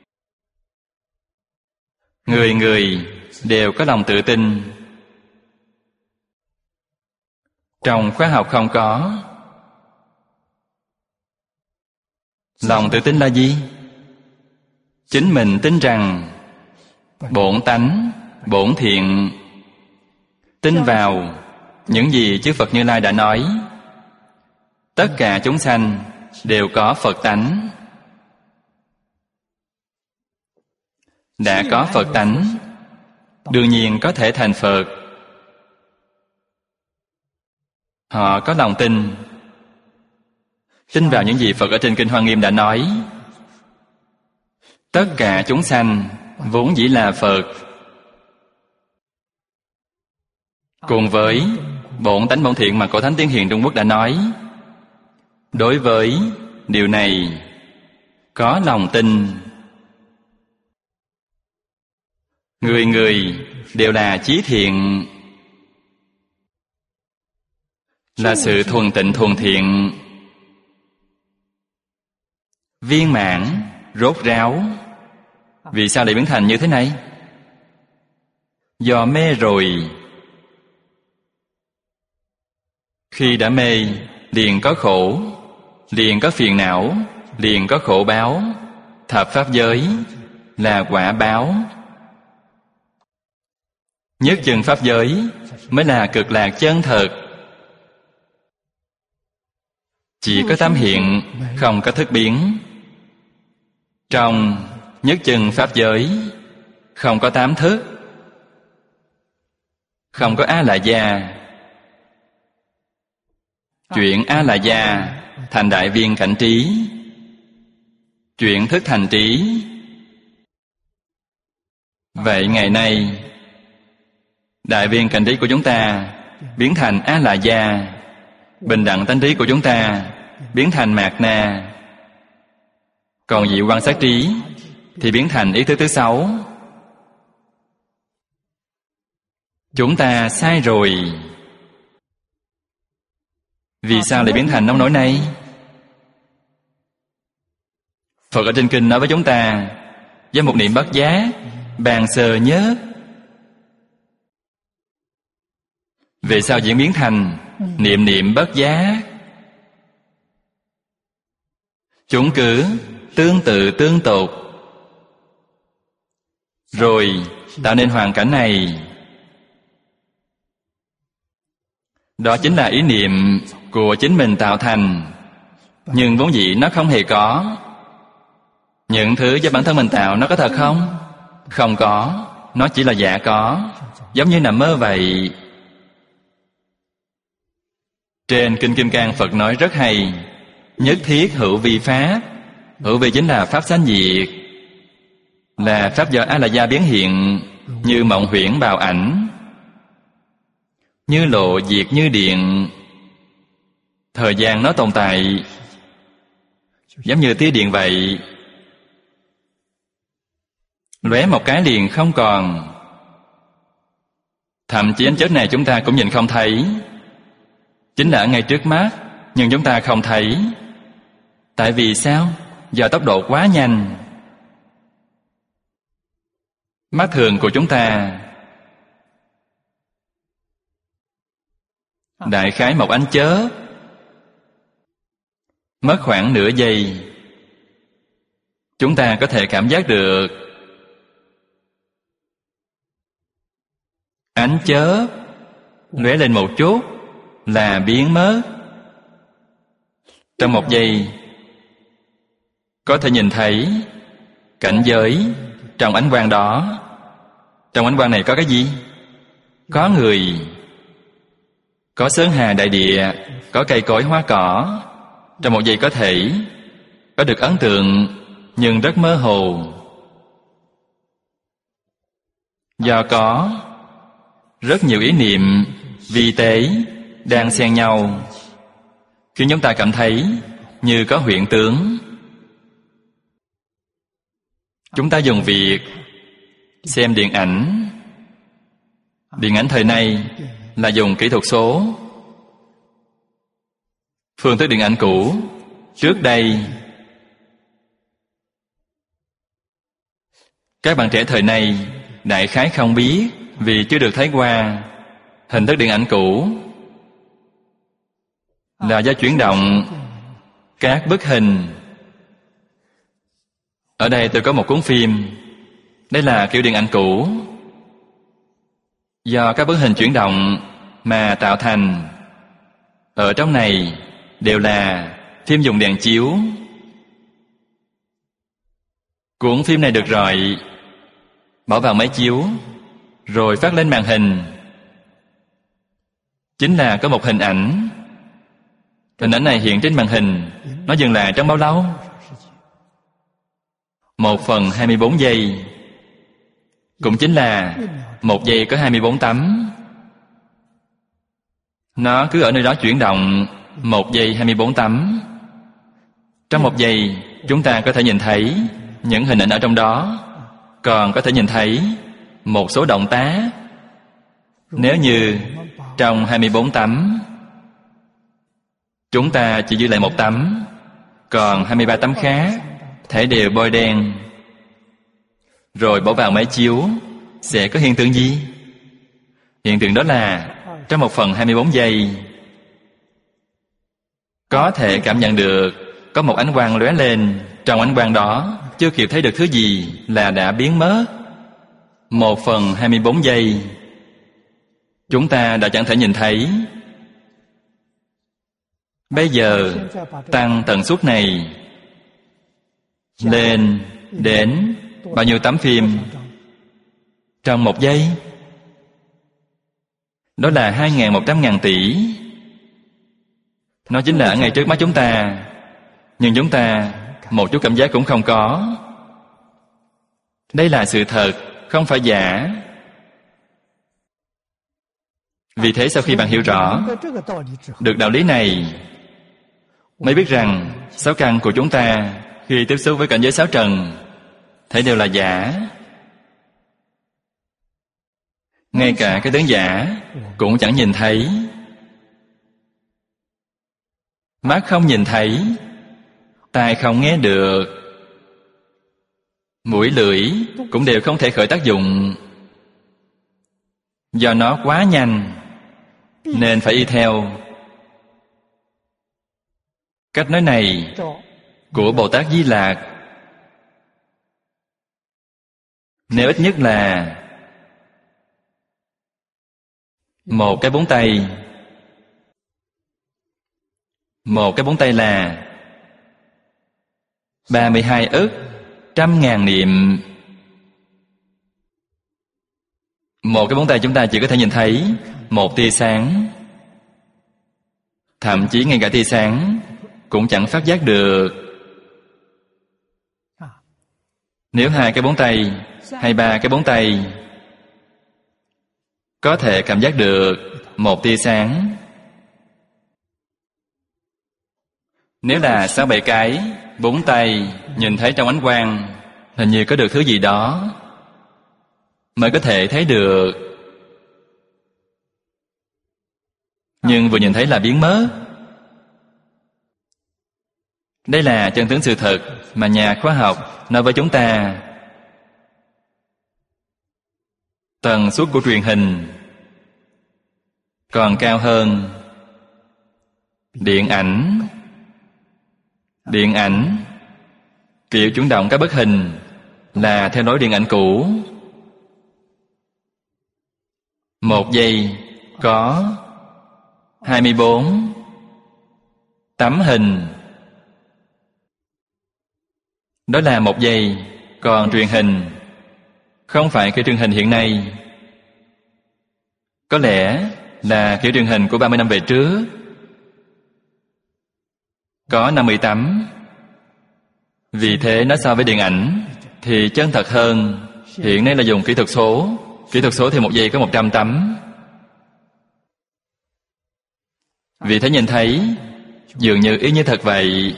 Người người đều có lòng tự tin. Trong khoa học không có. Lòng tự tin là gì? Chính mình tin rằng bổn tánh, bổn thiện, tin vào những gì chư Phật Như Lai đã nói. Tất cả chúng sanh đều có Phật tánh. Đã có Phật tánh, đương nhiên có thể thành Phật. Họ có lòng tin, tin vào những gì Phật ở trên Kinh Hoa Nghiêm đã nói. Tất cả chúng sanh vốn dĩ là Phật. Cùng với bổn tánh bổn thiện mà Cổ Thánh Tiên Hiền Trung Quốc đã nói, đối với điều này có lòng tin. Người người đều là chí thiện, là sự thuần tịnh thuần thiện, viên mãn, rốt ráo. Vì sao lại biến thành như thế này? Do mê rồi. Khi đã mê, liền có khổ, liền có phiền não, liền có khổ báo. Thập pháp giới là quả báo. Nhất chân pháp giới mới là cực lạc chân thật. Chỉ có tâm hiện, không có thức biến. Trong nhất chân pháp giới không có tám thức, không có A La Gia. Chuyển A La Gia thành đại viên cảnh trí, chuyển thức thành trí. Vậy ngày nay đại viên cảnh trí của chúng ta biến thành A La Gia, bình đẳng tánh trí của chúng ta biến thành Mạt Na, còn diệu quan sát trí thì biến thành ý thức thứ sáu. Chúng ta sai rồi. Vì sao lại biến thành nông nổi này? Phật ở trên kinh nói với chúng ta, do một niệm bất giác, bàn sờ nhớ. Vì sao diễn biến thành niệm niệm bất giác? Chúng cứ tương tự tương tục, rồi tạo nên hoàn cảnh này. Đó chính là ý niệm của chính mình tạo thành, nhưng vốn dĩ nó không hề có. Những thứ do bản thân mình tạo nó có thật không? Không có. Nó chỉ là giả có, giống như nằm mơ vậy. Trên Kinh Kim Cang Phật nói rất hay: nhất thiết hữu vi pháp. Hữu vi chính là pháp sanh diệt, là pháp do A La Gia biến hiện, như mộng huyễn bào ảnh, như lộ diệt như điện. Thời gian nó tồn tại giống như tia điện vậy, lóe một cái liền không còn. Thậm chí ánh chớp này chúng ta cũng nhìn không thấy, chính là ở ngay trước mắt, nhưng chúng ta không thấy. Tại vì sao? Do tốc độ quá nhanh. Mắt thường của chúng ta đại khái một ánh chớp, mất khoảng nửa giây, chúng ta có thể cảm giác được ánh chớp lóe lên một chút là biến mất. Trong một giây có thể nhìn thấy cảnh giới trong ánh quang đó. Trong ánh quang này có cái gì? Có người, có sơn hà đại địa, có cây cối hoa cỏ. Trong một giây có thể có được ấn tượng, nhưng rất mơ hồ. Do có rất nhiều ý niệm vi tế đang xen nhau, khiến chúng ta cảm thấy như có hiện tướng. Chúng ta dùng việc xem điện ảnh. Điện ảnh thời nay là dùng kỹ thuật số. Phương thức điện ảnh cũ trước đây, các bạn trẻ thời nay đại khái không biết, vì chưa được thấy qua. Hình thức điện ảnh cũ là do chuyển động các bức hình. Ở đây tôi có một cuốn phim. Đây là kiểu điện ảnh cũ, do các bức hình chuyển động mà tạo thành. Ở trong này đều là phim dùng đèn chiếu. Cuốn phim này được rọi, bỏ vào máy chiếu, rồi phát lên màn hình. Chính là có một hình ảnh. Hình ảnh này hiện trên màn hình. Nó dừng lại trong bao lâu? Một phần hai mươi bốn giây. Cũng chính là một giây có hai mươi bốn tấm. Nó cứ ở nơi đó chuyển động một giây hai mươi bốn tấm. Trong một giây chúng ta có thể nhìn thấy những hình ảnh ở trong đó, còn có thể nhìn thấy một số động tác. Nếu như trong hai mươi bốn tấm chúng ta chỉ giữ lại một tấm, còn hai mươi ba tấm khác thể đều bôi đen, rồi bỏ vào máy chiếu, sẽ có hiện tượng gì? Hiện tượng đó là trong một phần hai mươi bốn giây có thể cảm nhận được có một ánh quang lóe lên. Trong ánh quang đó chưa kịp thấy được thứ gì là đã biến mất. Một phần hai mươi bốn giây chúng ta đã chẳng thể nhìn thấy. Bây giờ tăng tần suất này lên đến bao nhiêu tấm phim trong một giây? Đó là hai nghìn một trăm ngàn tỷ. Nó chính là ở ngay trước mắt chúng ta, nhưng chúng ta một chút cảm giác cũng không có. Đây là sự thật, không phải giả. Vì thế sau khi bạn hiểu rõ được đạo lý này, mới biết rằng sáu căn của chúng ta khi tiếp xúc với cảnh giới sáu trần thấy đều là giả. Ngay cả cái tướng giả cũng chẳng nhìn thấy. Mắt không nhìn thấy, tai không nghe được, mũi lưỡi cũng đều không thể khởi tác dụng. Do nó quá nhanh nên phải y theo cách nói này của Bồ Tát Di Lạc. Nếu ít nhất là một cái bốn tay, một cái bốn tay là ba mươi hai ức trăm ngàn niệm. Một cái móng tay chúng ta chỉ có thể nhìn thấy một tia sáng. Thậm chí ngay cả tia sáng cũng chẳng phát giác được. Nếu hai cái móng tay hay ba cái móng tay có thể cảm giác được một tia sáng, nếu là sáu bảy cái bốn tay nhìn thấy trong ánh quang, hình như có được thứ gì đó mới có thể thấy được. Nhưng vừa nhìn thấy là biến mất. Đây là chân tướng sự thật mà nhà khoa học nói với chúng ta. Tần suất của truyền hình còn cao hơn điện ảnh. Điện ảnh, kiểu chuyển động các bức hình là theo lối điện ảnh cũ. Một giây có hai mươi bốn tấm hình. Đó là một giây. Còn truyền hình không phải kiểu truyền hình hiện nay. Có lẽ là kiểu truyền hình của ba mươi năm về trước, có năm mươi tấm. Vì thế nó so với điện ảnh thì chân thật hơn. Hiện nay là dùng kỹ thuật số. Kỹ thuật số thì một giây có một trăm tấm. Vì thế nhìn thấy dường như y như thật vậy.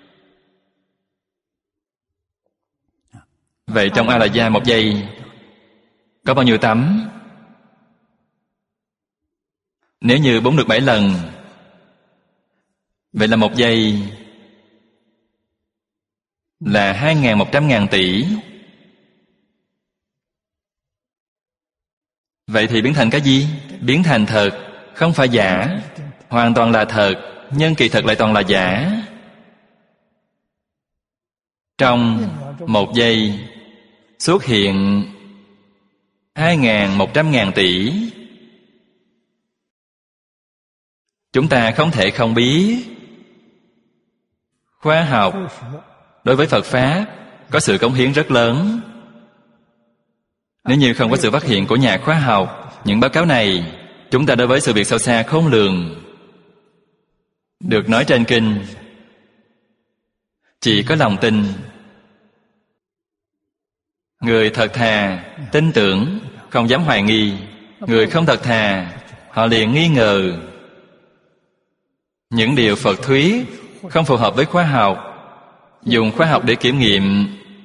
Vậy trong A La Gia một giây có bao nhiêu tấm? Nếu như bốn được bảy lần, vậy là một giây là hai ngàn một trăm ngàn tỷ. Vậy thì biến thành cái gì? Biến thành thật, không phải giả. Hoàn toàn là thật, nhưng kỳ thực lại toàn là giả. Trong một giây xuất hiện hai ngàn một trăm ngàn tỷ. Chúng ta không thể không biết. Khoa học đối với Phật Pháp có sự cống hiến rất lớn. Nếu như không có sự phát hiện của nhà khoa học, những báo cáo này, chúng ta đối với sự việc sâu xa khôn lường. Được nói trên kinh, chỉ có lòng tin. Người thật thà, tin tưởng, không dám hoài nghi. Người không thật thà, họ liền nghi ngờ. Những điều Phật thuyết không phù hợp với khoa học, dùng khoa học để kiểm nghiệm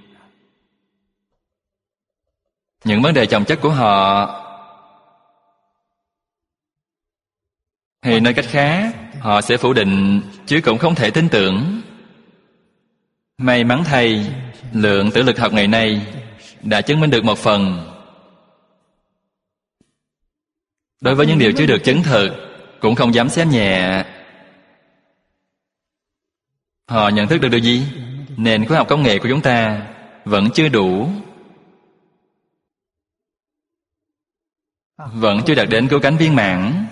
những vấn đề chồng chất của họ. Hay nói cách khác, họ sẽ phủ định chứ cũng không thể tin tưởng. May mắn thay, lượng tử lực học ngày nay đã chứng minh được một phần. Đối với những điều chưa được chứng thực, cũng không dám xem nhẹ. Họ nhận thức được điều gì? Nền khoa học công nghệ của chúng ta vẫn chưa đủ, vẫn chưa đạt đến cứu cánh viên mãn.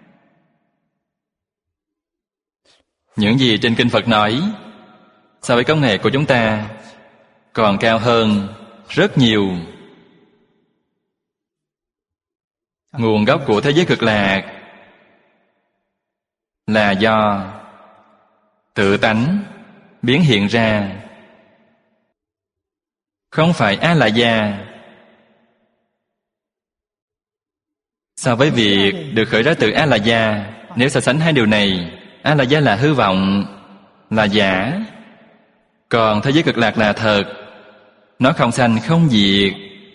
Những gì trên kinh Phật nói so với công nghệ của chúng ta còn cao hơn rất nhiều. Nguồn gốc của thế giới cực lạc là do tự tánh biến hiện ra, không phải A La Gia. So với việc được khởi ra từ A La Gia, nếu so sánh hai điều này, A La Gia là hư vọng, là giả. Còn thế giới cực lạc là thật. Nó không sanh không diệt,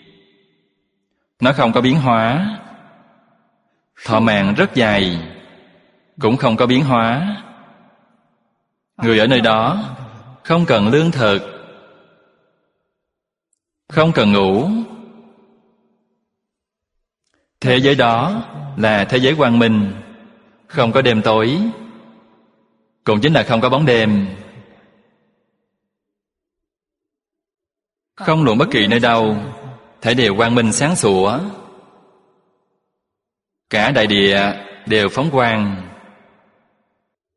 nó không có biến hóa. Thọ mạng rất dài, cũng không có biến hóa. Người ở nơi đó không cần lương thực, không cần ngủ. Thế giới đó là thế giới quang minh, không có đêm tối, cũng chính là không có bóng đêm. Không luận bất kỳ nơi đâu, thảy đều quang minh sáng sủa. Cả đại địa đều phóng quang.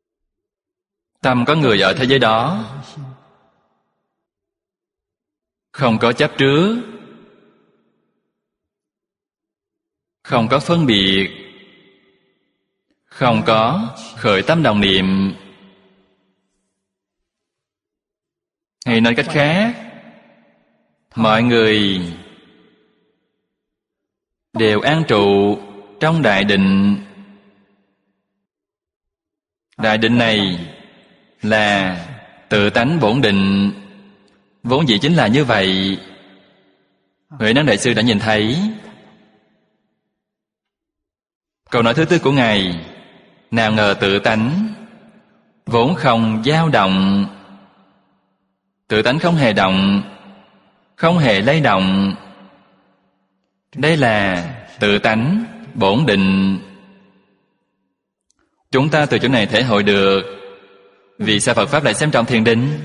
Tâm có người ở thế giới đó, không có chấp trước, không có phân biệt, không có khởi tâm đồng niệm. Hay nói cách khác, mọi người đều an trụ trong đại định. Đại định này là tự tánh bổn định, vốn dĩ chính là như vậy. Huệ Năng Đại Sư đã nhìn thấy. Câu nói thứ tư của Ngài: nào ngờ tự tánh vốn không dao động. Tự tánh không hề động, không hề lay động. Đây là tự tánh bổn định. Chúng ta từ chỗ này thể hội được vì sao Phật Pháp lại xem trọng thiền định.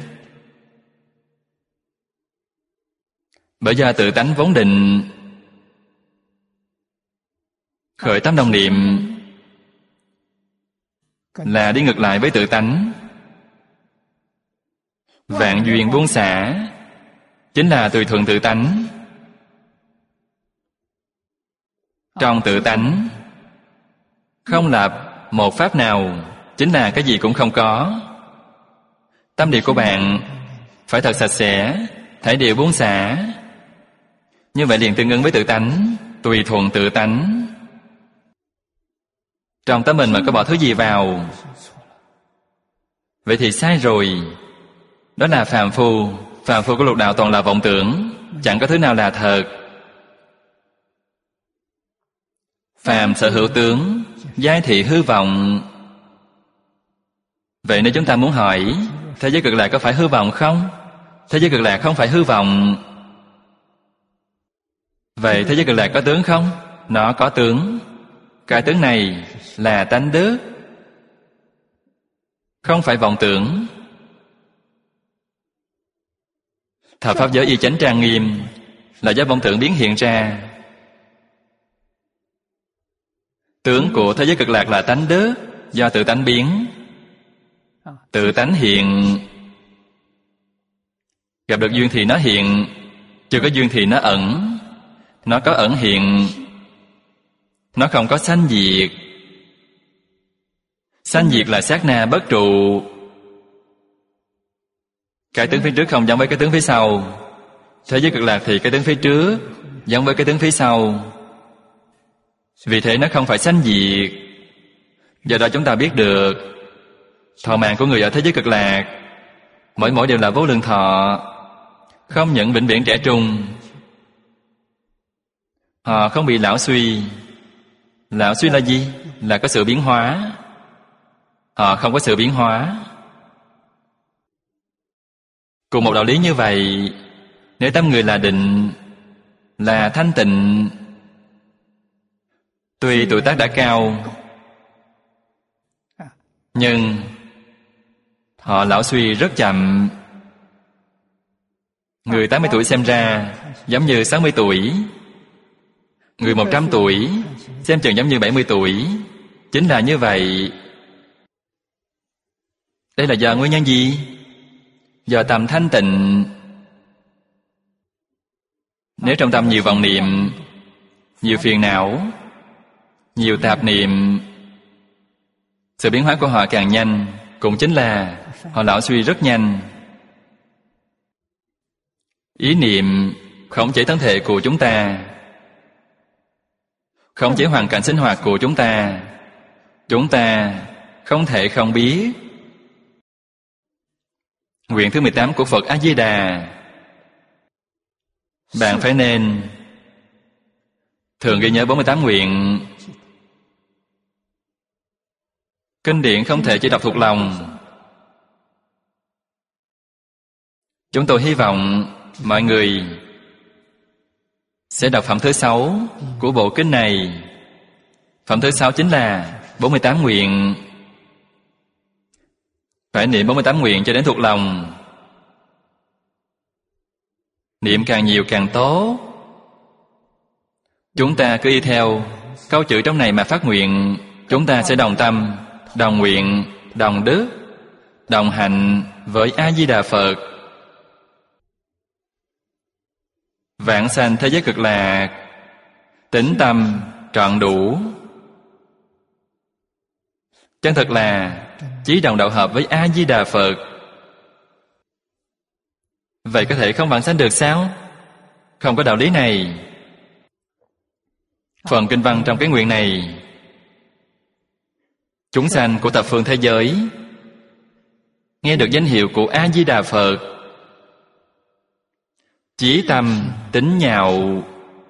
Bởi do tự tánh vốn định, khởi tâm đồng niệm là đi ngược lại với tự tánh. Vạn duyên buông xả chính là tùy thuận tự tánh. Trong tự tánh không lập một pháp nào, chính là cái gì cũng không có. Tâm địa của bạn phải thật sạch sẽ, thảy đều buông xả. Như vậy liền tương ứng với tự tánh, tùy thuận tự tánh. Trong tâm mình mà có bỏ thứ gì vào, vậy thì sai rồi. Đó là phàm phu. Phàm phu của lục đạo toàn là vọng tưởng, chẳng có thứ nào là thật. Phàm sở hữu tướng, giai thị hư vọng. Vậy nếu chúng ta muốn hỏi, thế giới cực lạc có phải hư vọng không? Thế giới cực lạc không phải hư vọng. Vậy thế giới cực lạc có tướng không? Nó có tướng. Cái tướng này là tánh đức, không phải vọng tưởng. Thập pháp giới y chánh trang nghiêm là do vọng tưởng biến hiện ra. Tướng của thế giới cực lạc là tánh đức, do tự tánh biến. Tự tánh hiện. Gặp được duyên thì nó hiện, chưa có duyên thì nó ẩn. Nó có ẩn hiện, nó không có sanh diệt. Sanh diệt là sát na bất trụ. Cái tướng phía trước không giống với cái tướng phía sau. Thế giới cực lạc thì cái tướng phía trước giống với cái tướng phía sau. Vì thế nó không phải sanh diệt. Do đó chúng ta biết được thọ mạng của người ở thế giới cực lạc mỗi mỗi đều là vô lượng thọ, không những vĩnh viễn trẻ trung. Họ không bị lão suy. Lão suy là gì? Là có sự biến hóa. Họ không có sự biến hóa. Cùng một đạo lý như vậy, nếu tâm người là định, là thanh tịnh, tuy tuổi tác đã cao, nhưng họ lão suy rất chậm. Người tám mươi tuổi xem ra giống như sáu mươi tuổi. Người một trăm tuổi xem chừng giống như bảy mươi tuổi. Chính là như vậy. Đây là do nguyên nhân gì? Do tâm thanh tịnh. Nếu trong tâm nhiều vọng niệm, nhiều phiền não, nhiều tạp niệm, sự biến hóa của họ càng nhanh. Cũng chính là họ lão suy rất nhanh. Ý niệm khống chế thân thể của chúng ta, khống chế hoàn cảnh sinh hoạt của chúng ta. Chúng ta không thể không biết. Nguyện thứ mười tám của Phật A-di-đà, bạn phải nên thường ghi nhớ bốn mươi tám nguyện. Kinh điển không thể chỉ đọc thuộc lòng. Chúng tôi hy vọng mọi người sẽ đọc phẩm thứ sáu của bộ kinh này. Phẩm thứ sáu chính là bốn mươi tám nguyện. Phải niệm bốn mươi tám nguyện cho đến thuộc lòng. Niệm càng nhiều càng tốt. Chúng ta cứ y theo câu chữ trong này mà phát nguyện. Chúng ta sẽ đồng tâm, đồng nguyện, đồng đức, đồng hành với A-di-đà Phật. vãng sanh thế giới cực lạc, tín tâm trọn đủ. Chân thật là chí đồng đạo hợp với A Di Đà Phật. Vậy có thể không vãng sanh được sao? Không có đạo lý này. Phần kinh văn trong cái nguyện này: chúng sanh của thập phương thế giới nghe được danh hiệu của A Di Đà Phật, chí tâm tín nhạo.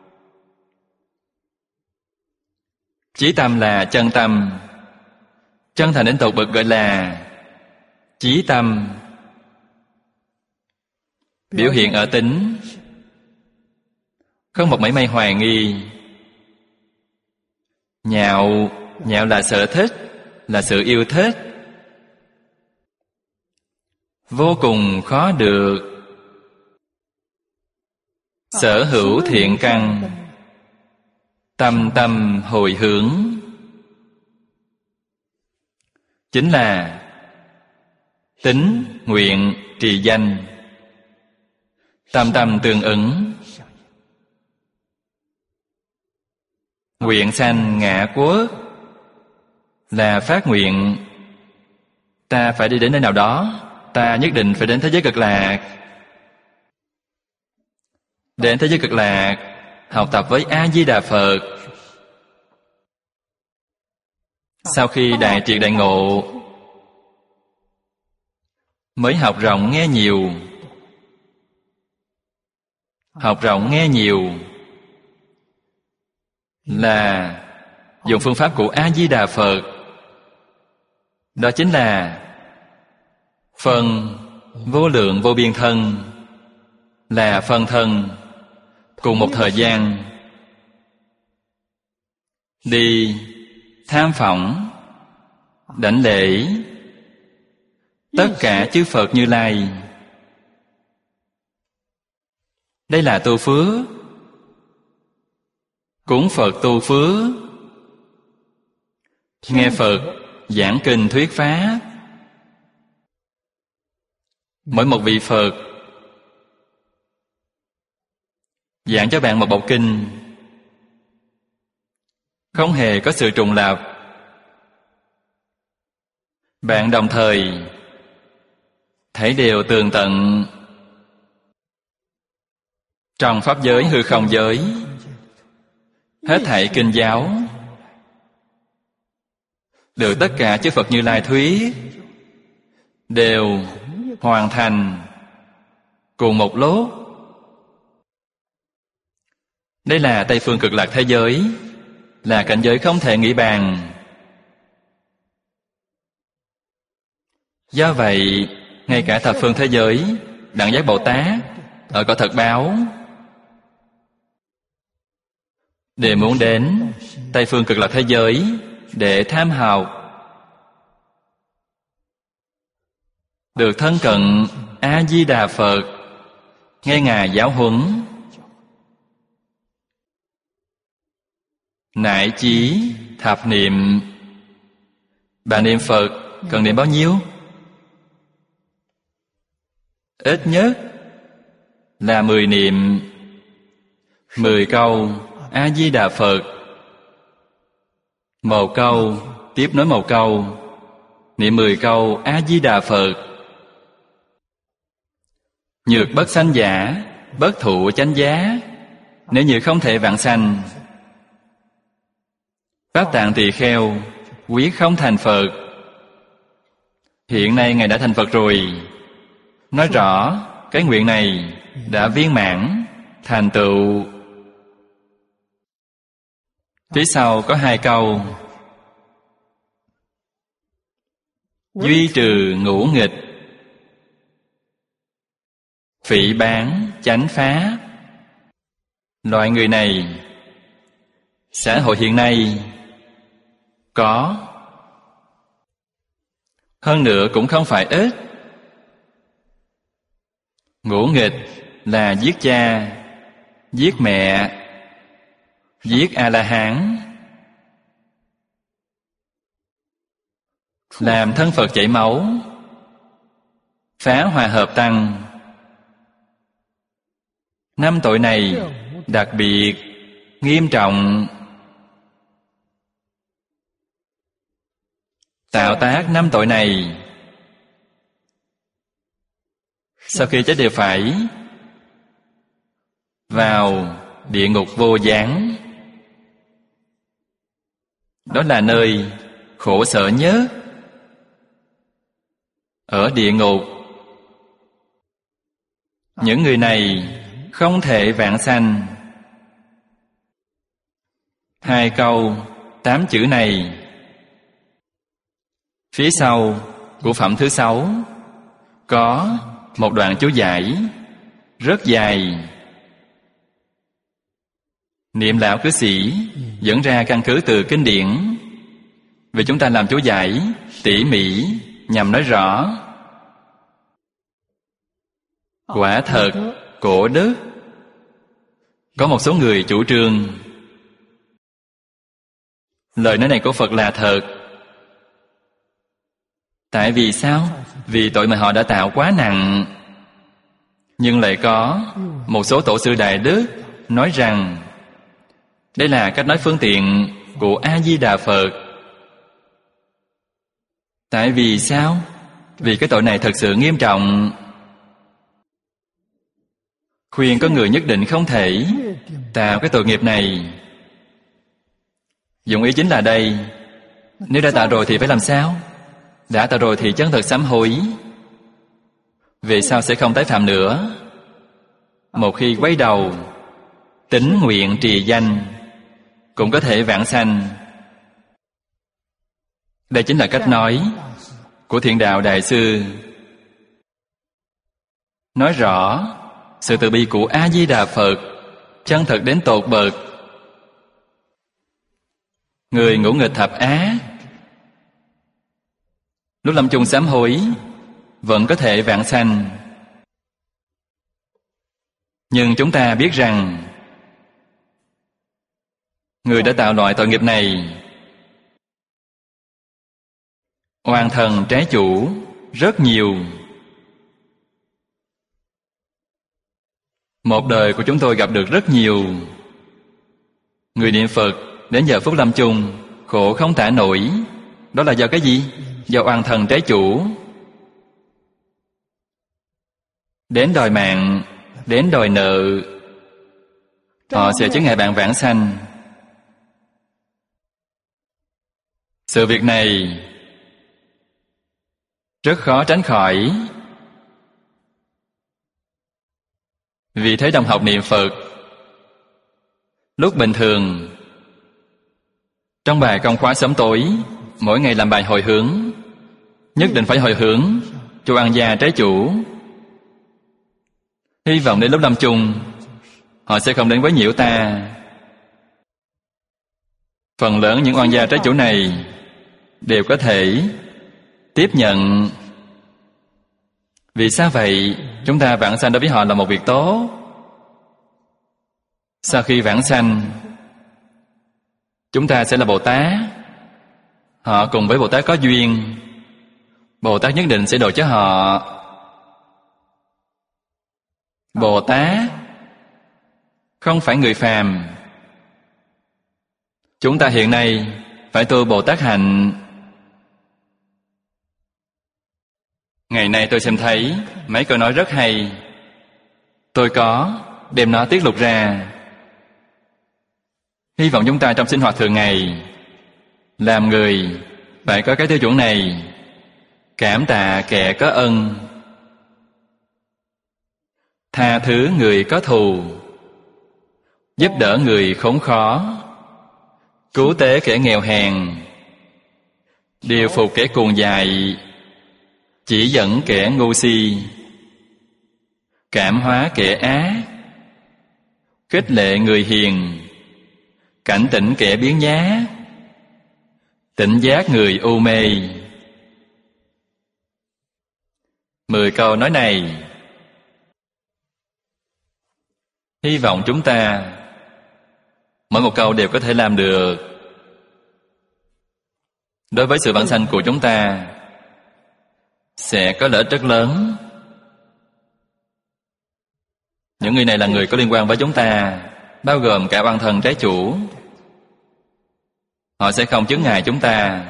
Chí tâm là chân tâm, chân thành đến tột bậc gọi là chí tâm. Biểu hiện ở tính, không một mảy may hoài nghi. Nhạo, nhạo là sở thích, là sự yêu thích. Vô cùng khó được. Sở hữu thiện căn, tâm tâm hồi hướng. Chính là tín, nguyện, trì danh, tâm tâm tương ứng. Nguyện sanh ngã quốc là phát nguyện. Ta phải đi đến nơi nào đó, ta nhất định phải đến thế giới cực lạc. Đến thế giới cực lạc, học tập với A Di Đà Phật. Sau khi đại triệt đại ngộ, mới học rộng nghe nhiều. Học rộng nghe nhiều là dùng phương pháp của A Di Đà Phật. Đó chính là phân vô lượng vô biên thân, là phân thân. Cùng một thời gian đi tham phỏng, đảnh lễ tất cả chư Phật Như Lai. Đây là tu phước. Cúng Phật tu phước, nghe Phật giảng kinh thuyết pháp. Mỗi một vị Phật giảng cho bạn một bộ kinh, không hề có sự trùng lặp. Bạn đồng thời thấy đều tường tận. Trong pháp giới hư không giới, hết thảy kinh giáo được tất cả chư Phật Như Lai thuyết, đều hoàn thành cùng một lúc. Đây là Tây phương cực lạc thế giới, là cảnh giới không thể nghĩ bàn. Do vậy, ngay cả thập phương thế giới, Đẳng Giác Bồ Tát ở cõi thật báo đều muốn đến Tây phương cực lạc thế giới để tham học, được thân cận A Di Đà Phật, nghe Ngài giáo huấn. Nại chí thập niệm. Bạn niệm Phật cần niệm bao nhiêu? Ít nhất là mười niệm. Mười câu A Di Đà Phật, một câu tiếp nối một câu, niệm mười câu A Di Đà Phật. Nhược bất sanh giả, bất thụ chánh giá. Nếu như không thể vãng sanh, Pháp Tạng Tỳ Kheo quyết không thành Phật. Hiện nay Ngài đã thành Phật rồi. Nói rõ cái nguyện này đã viên mãn, thành tựu. Phía sau có hai câu: duy trừ ngũ nghịch, phỉ báng chánh phá. Loại người này xã hội hiện nay có, hơn nữa cũng không phải ít. Ngũ nghịch là giết cha, giết mẹ, giết A-la-hán, làm thân Phật chảy máu, phá hòa hợp tăng. Năm tội này đặc biệt nghiêm trọng. Tạo tác năm tội này, sau khi chết đều phải vào địa ngục vô gián. Đó là nơi khổ sở nhất. Ở địa ngục, những người này không thể vãng sanh. Hai câu tám chữ này phía sau của phẩm thứ sáu có một đoạn chú giải rất dài. Niệm lão cư sĩ dẫn ra căn cứ từ kinh điển, vì chúng ta làm chú giải tỉ mỉ nhằm nói rõ. Quả thật cổ đức. Có một số người chủ trương lời nói này của Phật là thật. Tại vì sao? Vì tội mà họ đã tạo quá nặng. Nhưng lại có một số tổ sư đại đức nói rằng đây là cách nói phương tiện của A-di-đà Phật. Tại vì sao? Vì cái tội này thật sự nghiêm trọng. Khuyên có người nhất định không thể tạo cái tội nghiệp này. Dụng ý chính là đây. Nếu đã tạo rồi thì phải làm sao? Đã tạo rồi thì chân thật sám hối, về sau sẽ không tái phạm nữa. Một khi quay đầu, tín nguyện trì danh, cũng có thể vãng sanh. Đây chính là cách nói của Thiện Đạo Đại Sư, nói rõ sự từ bi của A-di-đà Phật chân thật đến tột bậc. Người ngũ nghịch thập ác, lúc lâm chung sám hối vẫn có thể vãng sanh. Nhưng chúng ta biết rằng người đã tạo loại tội nghiệp này oan thần trái chủ rất nhiều. Một đời của chúng tôi gặp được rất nhiều người niệm Phật đến giờ phút lâm chung khổ không tả nổi. Đó là do cái gì? Do oan thần trái chủ. Đến đòi mạng, đến đòi nợ, họ sẽ chướng ngại bạn vãng sanh. Sự việc này rất khó tránh khỏi. Vì thế đồng học niệm Phật lúc bình thường, trong bài công khóa sớm tối, mỗi ngày làm bài hồi hướng, nhất định phải hồi hướng cho oan gia trái chủ. Hy vọng đến lúc lâm chung họ sẽ không đến quấy nhiễu ta. Phần lớn những oan gia trái chủ này đều có thể tiếp nhận. Vì sao vậy? Chúng ta vãng sanh đối với họ là một việc tốt. Sau khi vãng sanh, chúng ta sẽ là Bồ Tát. Họ cùng với Bồ Tát có duyên, Bồ Tát nhất định sẽ độ cho họ. Bồ Tát không phải người phàm. Chúng ta hiện nay phải tu Bồ Tát hạnh. Ngày nay tôi xem thấy mấy câu nói rất hay. Tôi có đem nó tiết lộ ra. Hy vọng chúng ta trong sinh hoạt thường ngày làm người phải có cái tiêu chuẩn này. Cảm tạ kẻ có ân, tha thứ người có thù, giúp đỡ người khốn khó, cứu tế kẻ nghèo hèn, điều phục kẻ cuồng dại, chỉ dẫn kẻ ngu si, cảm hóa kẻ ác, khích lệ người hiền, cảnh tỉnh kẻ biếng nhác, tỉnh giác người u mê. Mười câu nói này, hy vọng chúng ta mỗi một câu đều có thể làm được. Đối với sự vãng sanh của chúng ta sẽ có lợi ích rất lớn. Những người này là người có liên quan với chúng ta, bao gồm cả oan thần trái chủ. Họ sẽ không chướng ngại chúng ta.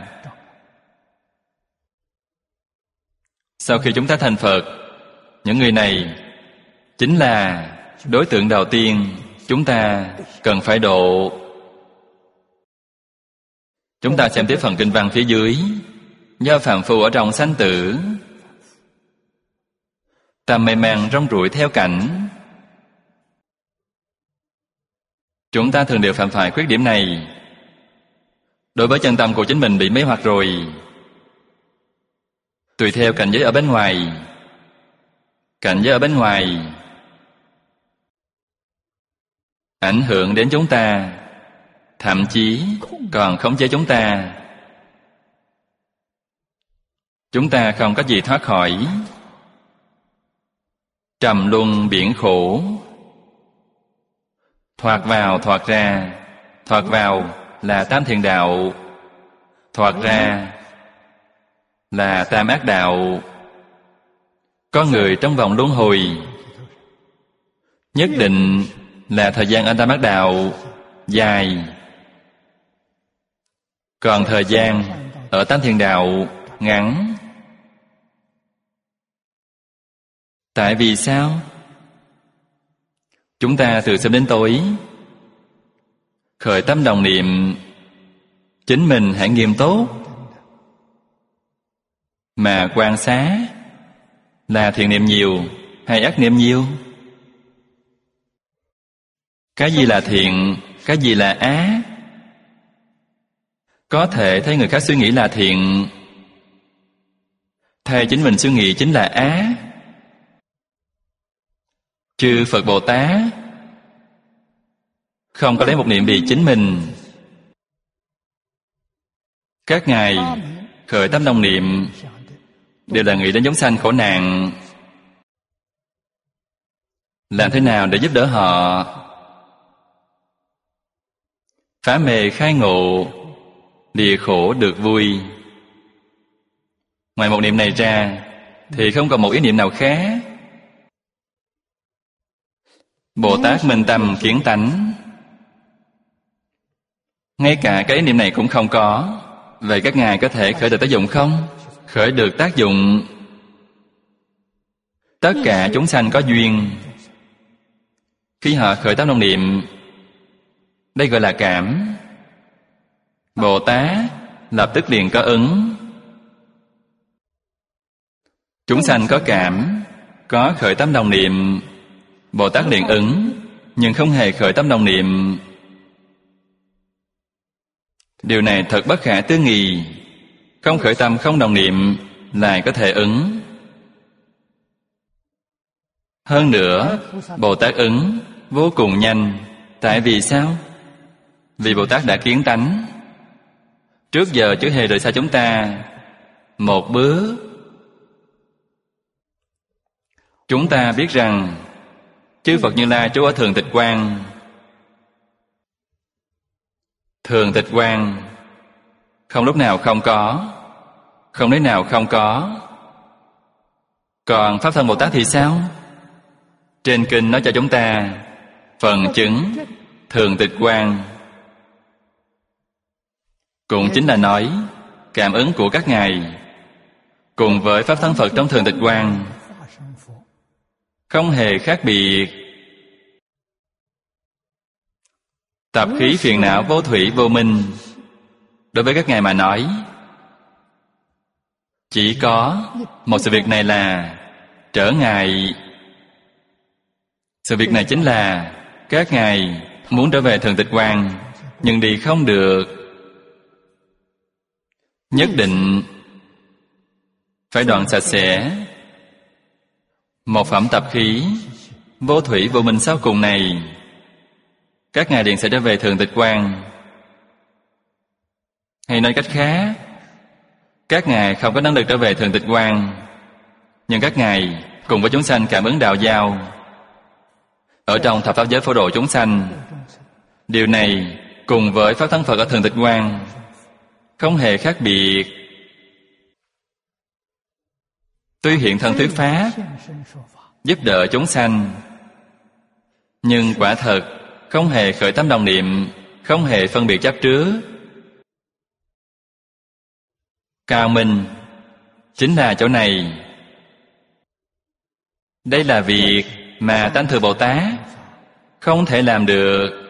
Sau khi chúng ta thành Phật, những người này chính là đối tượng đầu tiên chúng ta cần phải độ. Chúng ta xem tiếp phần kinh văn phía dưới. Do phàm phu ở trong sanh tử, tâm mê man rong ruổi theo cảnh. Chúng ta thường đều phạm phải khuyết điểm này. Đối với chân tâm của chính mình bị mê hoặc rồi, tùy theo cảnh giới ở bên ngoài. Cảnh giới ở bên ngoài ảnh hưởng đến chúng ta, thậm chí còn khống chế chúng ta. Chúng ta không có gì thoát khỏi trầm luân biển khổ. Thoạt vào thoạt ra. Thoạt vào là tam thiền đạo, thoạt ra là tam ác đạo. Con người trong vòng luân hồi nhất định là thời gian ở tam ác đạo dài, còn thời gian ở tam thiền đạo ngắn. Tại vì sao? Chúng ta từ sớm đến tối khởi tâm đồng niệm chính mình hãy nghiêm tốt, mà quan sát là thiện niệm nhiều hay ác niệm nhiều. Cái gì là thiện, cái gì là ác? Có thể thấy người khác suy nghĩ là thiện, thay chính mình suy nghĩ chính là ác. Chư Phật Bồ Tát không có lấy một niệm vì chính mình. Các ngài khởi tâm đồng niệm đều là nghĩ đến chúng sanh khổ nạn, làm thế nào để giúp đỡ họ phá mê khai ngộ, lìa khổ được vui. Ngoài một niệm này ra thì không còn một ý niệm nào khác. Bồ Tát minh tâm kiến tánh, ngay cả cái ý niệm này cũng không có. Vậy các ngài có thể khởi được tác dụng không? Khởi được tác dụng. Tất cả chúng sanh có duyên. Khi họ khởi tâm đồng niệm, đây gọi là cảm. Bồ Tát lập tức liền có ứng. Chúng sanh có cảm, có khởi tâm đồng niệm, Bồ Tát liền ứng, nhưng không hề khởi tâm đồng niệm. Điều này thật bất khả tư nghị. Không khởi tâm không đồng niệm lại có thể ứng. Hơn nữa, Bồ Tát ứng vô cùng nhanh. Tại vì sao? Vì Bồ Tát đã kiến tánh. Trước giờ chưa hề rời xa chúng ta một bước. Chúng ta biết rằng chư Phật Như Lai trú ở Thường Tịch Quan. Thường Tịch Quan không lúc nào không có, không lúc nào không có. Còn Pháp Thân Bồ Tát thì sao? Trên kinh nói cho chúng ta phần chứng Thường Tịch Quan, cũng chính là nói cảm ứng của các ngài cùng với Pháp Thân Phật trong Thường Tịch Quan không hề khác biệt. Tập khí phiền não vô thủy vô minh, đối với các ngài mà nói, chỉ có một sự việc này là trở ngại. Sự việc này chính là các ngài muốn trở về Thường Tịch Quan, nhưng đi không được. Nhất định phải đoạn sạch sẽ một phẩm tập khí vô thủy vô minh sau cùng này. Các ngài liền sẽ trở về Thường Tịch Quan. Hay nói cách khác, các ngài không có năng lực trở về Thường Tịch Quan, nhưng các ngài cùng với chúng sanh cảm ứng đạo giao ở trong thập pháp giới phổ độ chúng sanh. Điều này cùng với Pháp Thân Phật ở Thường Tịch Quan không hề khác biệt. Tuy hiện thân thuyết pháp, giúp đỡ chúng sanh, nhưng quả thật không hề khởi tâm đồng niệm, không hề phân biệt chấp trước. Cao minh chính là chỗ này. Đây là việc mà Tánh Thừa Bồ Tát không thể làm được.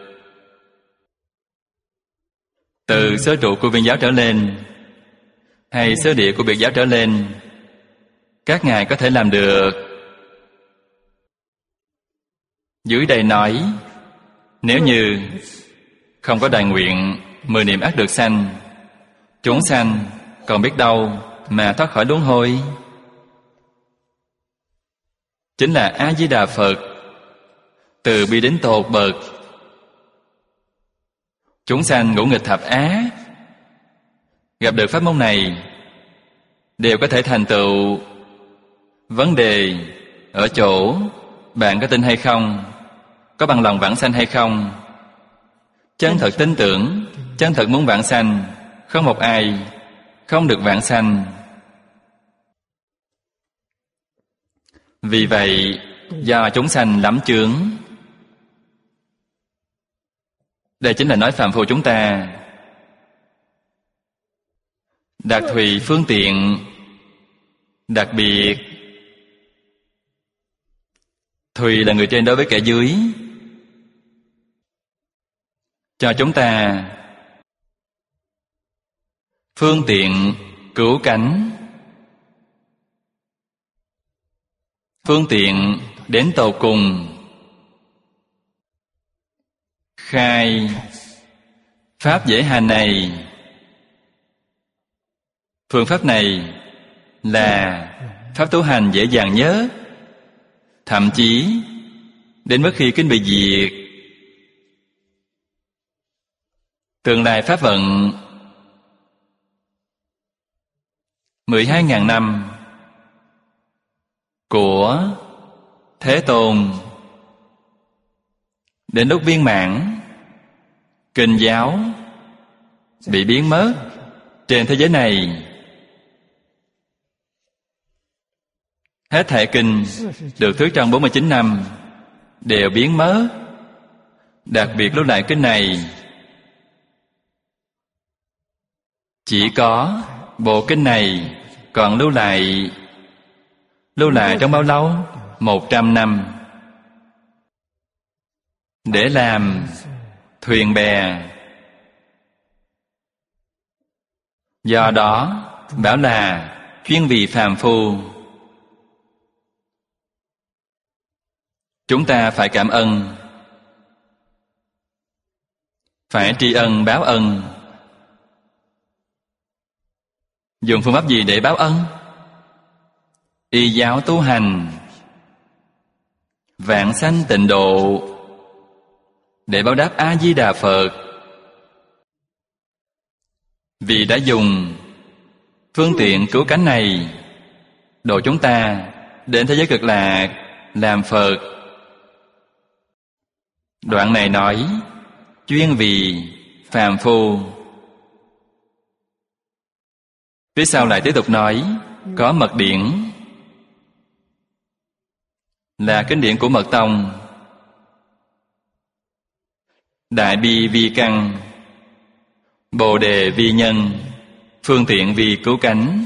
Từ sơ trụ của Viên giáo trở lên, hay sơ địa của Biệt giáo trở lên, các ngài có thể làm được. Dưới đây nói, nếu như không có đại nguyện mười niệm ắt được sanh, chúng sanh còn biết đâu mà thoát khỏi luân hồi. Chính là A Di Đà Phật từ bi đến tột bậc. Chúng sanh ngũ nghịch thập ác gặp được pháp môn này đều có thể thành tựu. Vấn đề ở chỗ bạn có tin hay không, có bằng lòng vãng sanh hay không. Chân thật tin tưởng, chân thật muốn vãng sanh, không một ai không được vãng sanh. Vì vậy, do chúng sanh lắm chướng. Đây chính là nói phàm phu chúng ta. Đặc thùy phương tiện đặc biệt. Thùy là người trên đối với kẻ dưới. Cho chúng ta phương tiện cứu cánh, phương tiện đến tột cùng, khai pháp dễ hành này. Phương pháp này là pháp tu hành dễ dàng nhất, thậm chí đến mức khi kinh bị diệt, tương lai pháp vận mười hai ngàn năm của Thế Tôn, đến lúc viên mãn, kinh giáo bị biến mất trên thế giới này. Hết thảy kinh được thuyết trong bốn mươi chín năm đều biến mất. Đặc biệt lưu lại kinh này, chỉ có bộ kinh này còn lưu lại. Lưu lại trong bao lâu? Một trăm năm. Để làm thuyền bè. Do đó bảo là chuyên vì phàm phu. Chúng ta phải cảm ơn, phải tri ân báo ân. Dùng phương pháp gì để báo ân? Y giáo tu hành, vãng sanh tịnh độ, để báo đáp A Di Đà Phật. Vì đã dùng phương tiện cứu cánh này độ chúng ta đến thế giới cực lạc làm Phật. Đoạn này nói chuyên vì phàm phu. Phía sau lại tiếp tục nói có mật điển, là kinh điển của Mật Tông. Đại bi vi căn, bồ đề vi nhân, phương tiện vi cứu cánh.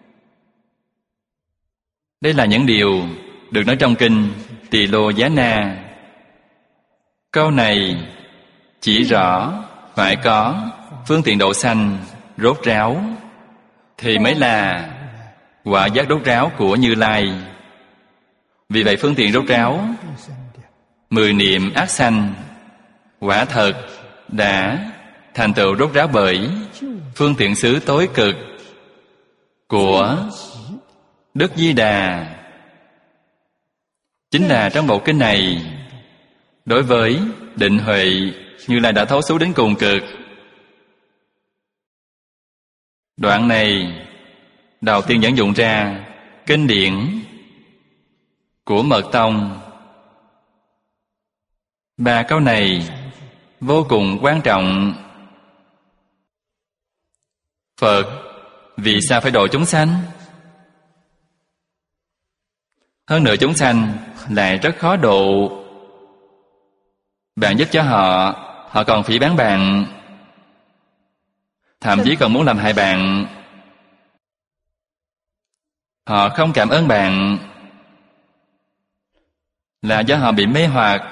Đây là những điều được nói trong kinh Tỳ Lô Giá Na. Câu này chỉ rõ phải có phương tiện độ sanh rốt ráo thì mới là quả giác rốt ráo của Như Lai. Vì vậy phương tiện rốt ráo mười niệm ác sanh quả thật đã thành tựu rốt ráo bởi phương tiện xứ tối cực của Đức Di Đà. Chính là trong bộ kinh này, đối với định huệ Như Lai đã thấu suốt đến cùng cực. Đoạn này đầu tiên dẫn dụng ra kinh điển của Mật Tông. Ba câu này vô cùng quan trọng. Phật vì sao phải độ chúng sanh? Hơn nữa chúng sanh lại rất khó độ. Bạn giúp cho họ, họ còn phỉ báng bạn, thậm chí còn muốn làm hại bạn. Họ không cảm ơn bạn là do họ bị mê hoặc,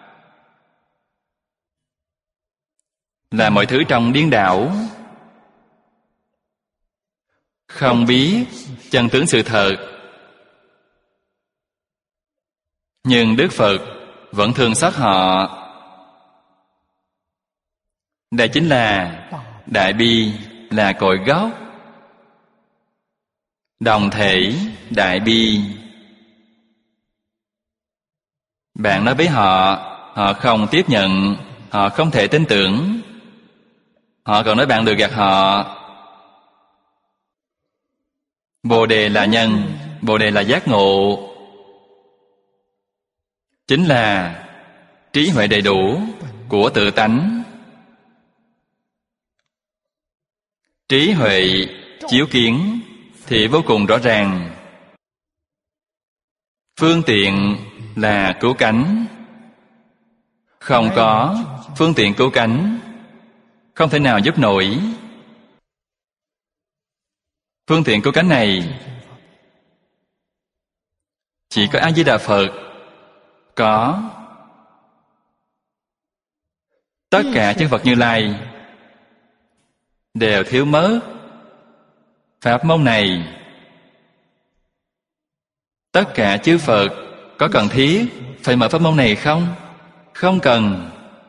là mọi thứ trong điên đảo, không biết chân tướng sự thật. Nhưng Đức Phật vẫn thương xót họ. Đây chính là đại bi, là cội gốc. Đồng thể đại bi. Bạn nói với họ, họ không tiếp nhận, họ không thể tin tưởng. Họ còn nói bạn lừa gạt họ. Bồ đề là nhân, Bồ đề là giác ngộ, chính là trí huệ đầy đủ của tự tánh. Trí huệ chiếu kiến thì vô cùng rõ ràng. Phương tiện là cứu cánh. Không có phương tiện cứu cánh, không thể nào giúp nổi. Phương tiện cứu cánh này chỉ có A Di Đà Phật có. Tất cả chân Phật Như Lai đều thiếu mất pháp môn này. Tất cả chư Phật có cần thiết phải mở pháp môn này không? Không cần.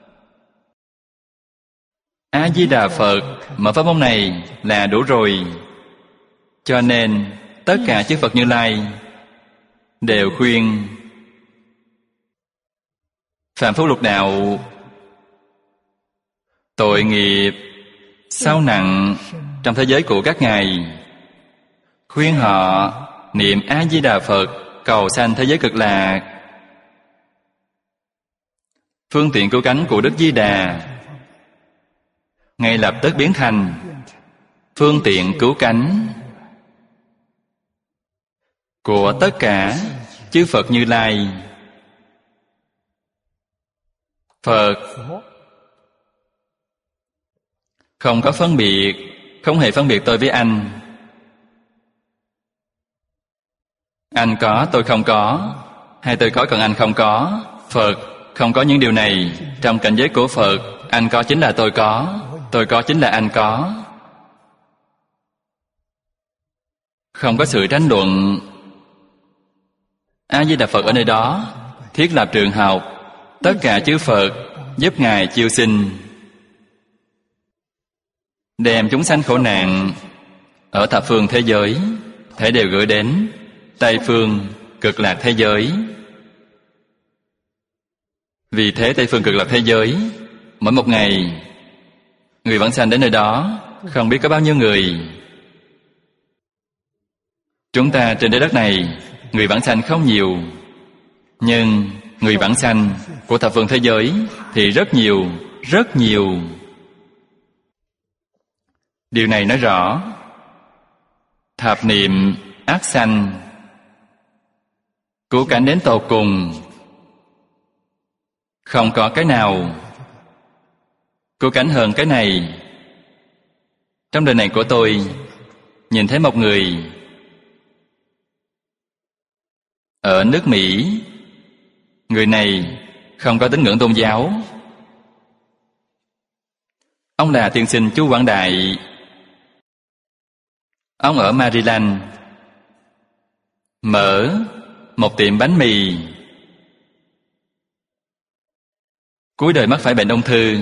A Di Đà Phật mở pháp môn này là đủ rồi. Cho nên tất cả chư Phật Như Lai đều khuyên phàm phu lục đạo tội nghiệp sao nặng trong thế giới của các ngài, khuyên họ niệm A Di Đà Phật cầu sanh thế giới cực lạc. Phương tiện cứu cánh của Đức Di Đà ngay lập tức biến thành phương tiện cứu cánh của tất cả chư Phật Như Lai. Phật không có phân biệt, không hề phân biệt tôi với anh. Anh có, tôi không có, hay tôi có còn anh không có. Phật không có những điều này. Trong cảnh giới của Phật, anh có chính là tôi có, tôi có chính là anh có. Không có sự tranh luận. A Di Đà Phật ở nơi đó thiết lập trường học, tất cả chư Phật giúp ngài chiêu sinh, đem chúng sanh khổ nạn ở thập phương thế giới thể đều gửi đến Tây phương cực lạc thế giới. Vì thế Tây phương cực lạc thế giới mỗi một ngày người vãng sanh đến nơi đó không biết có bao nhiêu người. Chúng ta trên trái đất này người vãng sanh không nhiều, nhưng người vãng sanh của thập phương thế giới thì rất nhiều, rất nhiều. Điều này nói rõ thập niệm ác sanh, cứu cánh đến tột cùng, không có cái nào cứu cánh hơn cái này. Trong đời này của tôi nhìn thấy một người ở nước Mỹ. Người này không có tín ngưỡng tôn giáo. Ông là tiên sinh Chu Quảng Đại. Ông ở Maryland mở một tiệm bánh mì. Cuối đời mắc phải bệnh ung thư,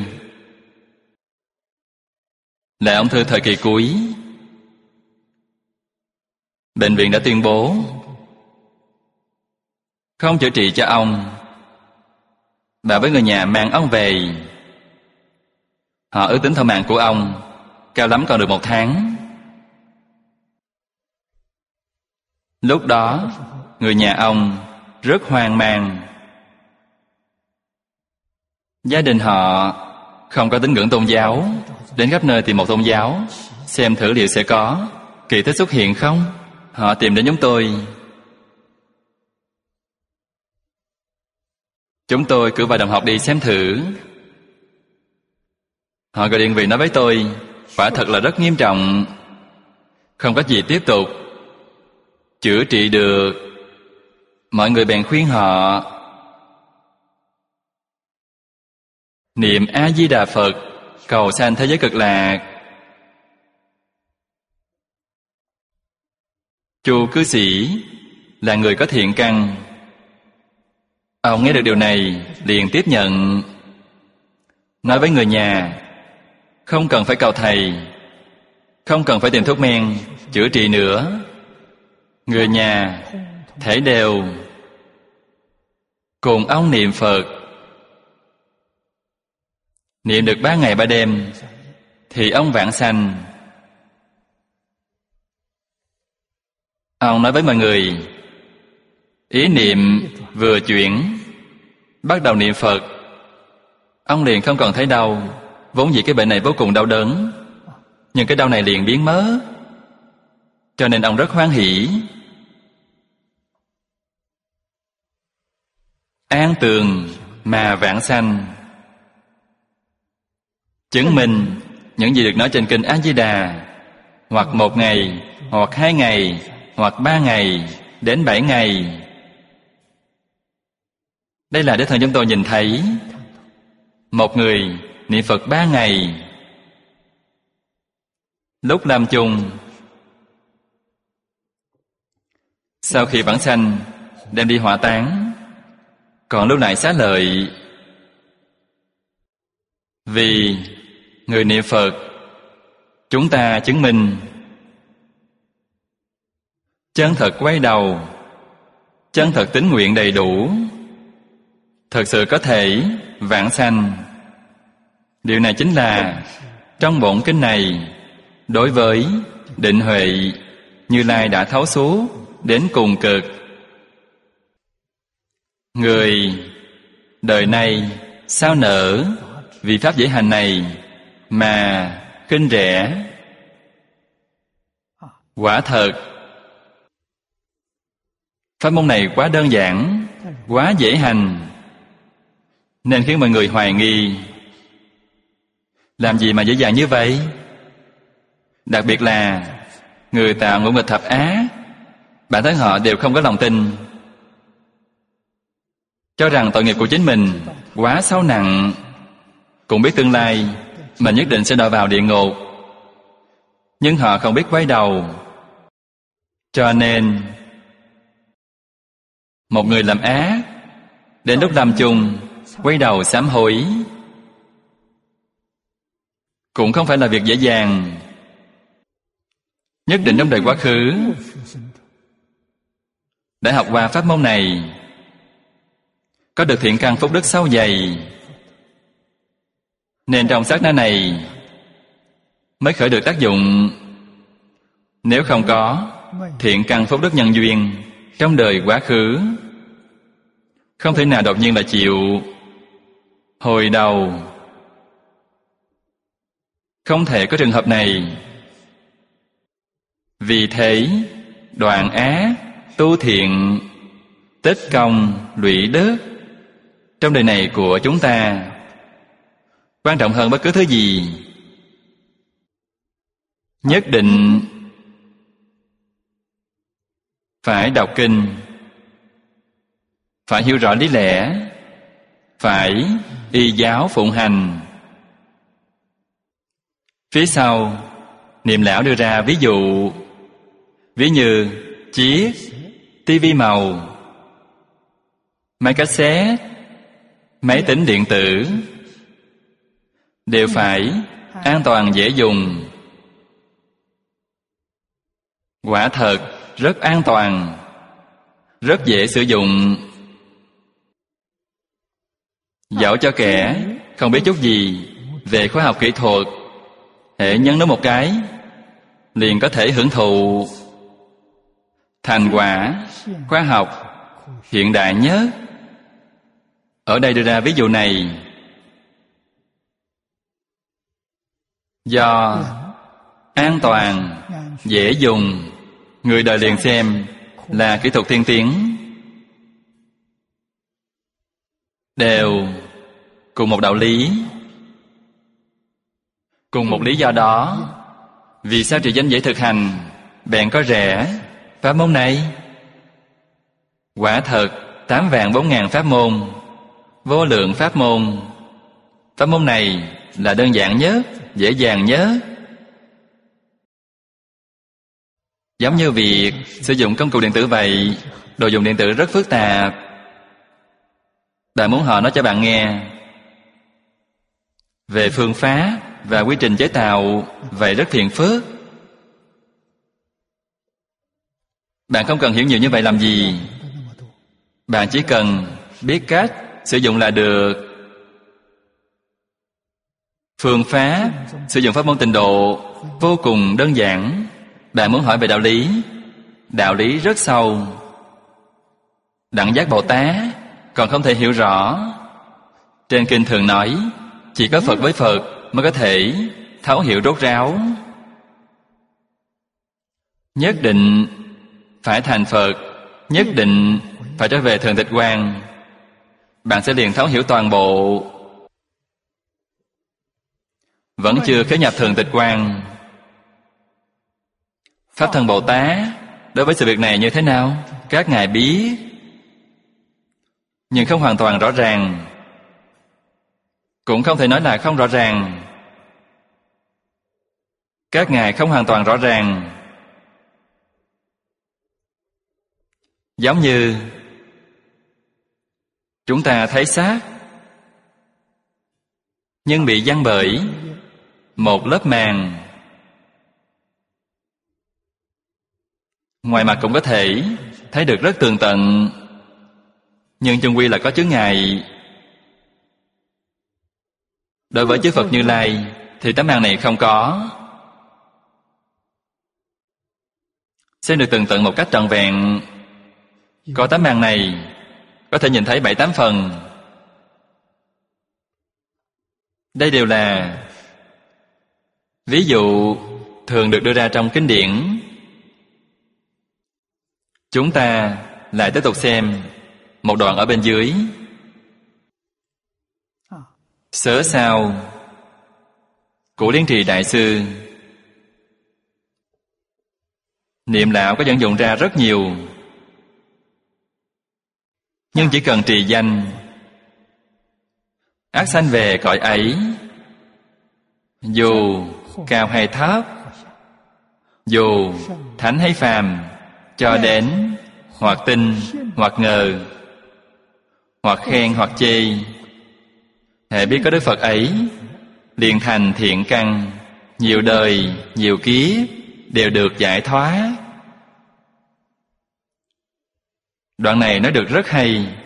là ung thư thời kỳ cuối. Bệnh viện đã tuyên bố không chữa trị cho ông. Bà với người nhà mang ông về. Họ ước tính thọ mạng của ông cao lắm còn được một tháng. Lúc đó người nhà ông rất hoang mang. Gia đình họ không có tín ngưỡng tôn giáo, đến khắp nơi tìm một tôn giáo, xem thử liệu sẽ có kỳ tích xuất hiện không. Họ tìm đến chúng tôi. Chúng tôi cử vài đồng học đi xem thử. Họ gọi điện về nói với tôi, quả thật là rất nghiêm trọng, không có gì tiếp tục chữa trị được. Mọi người bèn khuyên họ niệm A Di Đà Phật, cầu sanh thế giới cực lạc. Chu cư sĩ là người có thiện căn. Ông nghe được điều này liền tiếp nhận, nói với người nhà không cần phải cầu thầy, không cần phải tìm thuốc men chữa trị nữa. Người nhà thể đều cùng ông niệm Phật. Niệm được ba ngày ba đêm thì ông vãng sanh. Ông nói với mọi người, ý niệm vừa chuyển, bắt đầu niệm Phật, ông liền không còn thấy đau. Vốn dĩ cái bệnh này vô cùng đau đớn, nhưng cái đau này liền biến mất, cho nên ông rất hoan hỷ. An tường mà vãng sanh, chứng minh những gì được nói trên kinh A Di Đà, hoặc một ngày, hoặc hai ngày, hoặc ba ngày, đến bảy ngày. Đây là Đức Thần chúng tôi nhìn thấy. Một người niệm Phật ba ngày, lúc lâm chung, sau khi vãng sanh đem đi hỏa táng, còn lưu lại xá lợi. Vì người niệm Phật, chúng ta chứng minh chân thật quay đầu, chân thật tín nguyện đầy đủ, thật sự có thể vãng sanh. Điều này chính là trong bổn kinh này, đối với định huệ, Như Lai đã thấu suốt đến cùng cực. Người đời này sao nỡ vì pháp dễ hành này mà khinh rẻ? Quả thật pháp môn này quá đơn giản, quá dễ hành, nên khiến mọi người hoài nghi. Làm gì mà dễ dàng như vậy? Đặc biệt là người tạo ngũ nghịch thập ác, bản thân họ đều không có lòng tin, cho rằng tội nghiệp của chính mình quá sâu nặng, cũng biết tương lai mình nhất định sẽ đọa vào địa ngục, nhưng họ không biết quay đầu. Cho nên một người làm ác, đến lúc lâm chung quay đầu sám hối cũng không phải là việc dễ dàng. Nhất định trong đời quá khứ đã học qua pháp môn này, có được thiện căn phúc đức sâu dày, nên trong sát na này mới khởi được tác dụng. Nếu không có thiện căn phúc đức nhân duyên trong đời quá khứ, không thể nào đột nhiên là chịu hồi đầu. Không thể có trường hợp này. Vì thế đoạn ác tu thiện, tích công lũy đức trong đời này của chúng ta quan trọng hơn bất cứ thứ gì. Nhất định phải đọc kinh, phải hiểu rõ lý lẽ, phải y giáo phụng hành. Phía sau Niệm lão đưa ra ví dụ, ví như chiếc tivi màu, máy cassette, máy tính điện tử đều phải an toàn dễ dùng. Quả thật rất an toàn, rất dễ sử dụng. Dẫu cho kẻ không biết chút gì về khoa học kỹ thuật, hễ nhấn nó một cái liền có thể hưởng thụ thành quả khoa học hiện đại nhất. Ở đây đưa ra ví dụ này do an toàn, dễ dùng, người đời liền xem là kỹ thuật tiên tiến. đều cùng một đạo lý. Cùng một lý do đó, vì sao trì danh dễ thực hành, bèn có rẽ pháp môn này? Quả thật, tám vạn bốn ngàn pháp môn, vô lượng pháp môn. Pháp môn này là đơn giản nhất, dễ dàng nhất. Giống như việc sử dụng công cụ điện tử vậy, đồ dùng điện tử rất phức tạp. Bạn muốn họ nói cho bạn nghe về phương pháp và quy trình chế tạo, vậy rất phiền phức. Bạn không cần hiểu nhiều như vậy làm gì. Bạn chỉ cần biết cách sử dụng là được. Phương pháp sử dụng pháp môn tịnh độ vô cùng đơn giản. Bạn muốn hỏi về đạo lý, đạo lý rất sâu. Đẳng giác Bồ Tát còn không thể hiểu rõ. Trên kinh thường nói, chỉ có Phật với Phật mới có thể thấu hiểu rốt ráo. Nhất định phải thành Phật, nhất định phải trở về Thường Tịch Quan, bạn sẽ liền thấu hiểu toàn bộ. Vẫn chưa khế nhập Thường Tịch Quan, Pháp Thân Bồ Tát đối với sự việc này như thế nào? Các ngài biết, nhưng không hoàn toàn rõ ràng. Cũng không thể nói là không rõ ràng. Các ngài không hoàn toàn rõ ràng. Giống như chúng ta thấy xác, nhưng bị giăng bởi một lớp màng. Ngoài mặt cũng có thể thấy được rất tường tận, nhưng chung quy là có chướng ngại. Đối với chư Phật Như Lai thì tấm màn này không có. Xem được tường tận một cách trọn vẹn. Có tấm màn này có thể nhìn thấy bảy tám phần. Đây đều là ví dụ thường được đưa ra trong kinh điển. Chúng ta lại tiếp tục xem một đoạn ở bên dưới. Sớ sao của Liên Trì Đại Sư, niệm lão có dẫn dụng ra rất nhiều, nhưng chỉ cần trì danh, ác sanh về cõi ấy, dù cao hay thấp, dù thánh hay phàm, cho đến hoặc tin hoặc ngờ, hoặc khen hoặc chê, hễ biết có Đức Phật ấy, liền thành thiện căn, nhiều đời nhiều kiếp đều được giải thoát. Đoạn này nói được rất hay.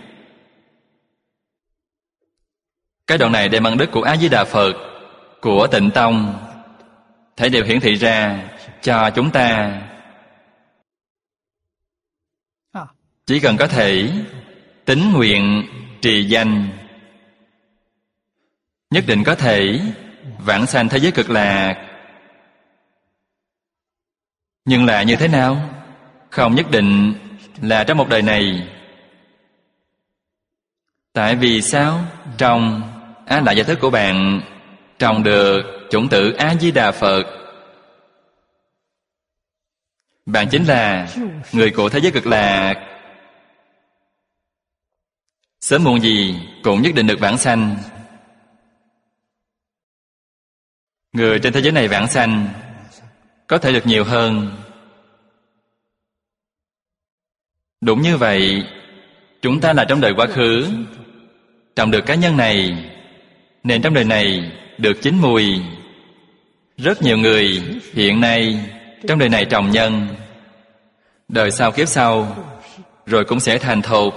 Cái đoạn này đem ân đức của A Di Đà Phật, của Tịnh Tông, thể đều hiển thị ra cho chúng ta. Chỉ cần có thể tín nguyện trì danh, nhất định có thể vãng sanh thế giới cực lạc. Nhưng là như thế nào? Không nhất định là trong một đời này. Tại vì sao? Trong Á Lại Gia Thức của bạn trồng được chủng tử A Di Đà Phật. Bạn chính là người của thế giới cực lạc. Sớm muộn gì cũng nhất định được vãng sanh. Người trên thế giới này vãng sanh có thể được nhiều hơn. Đúng như vậy, chúng ta là trong đời quá khứ trồng được cá nhân này, nên trong đời này được chín mùi. Rất nhiều người hiện nay trong đời này trồng nhân, đời sau kiếp sau rồi cũng sẽ thành thục.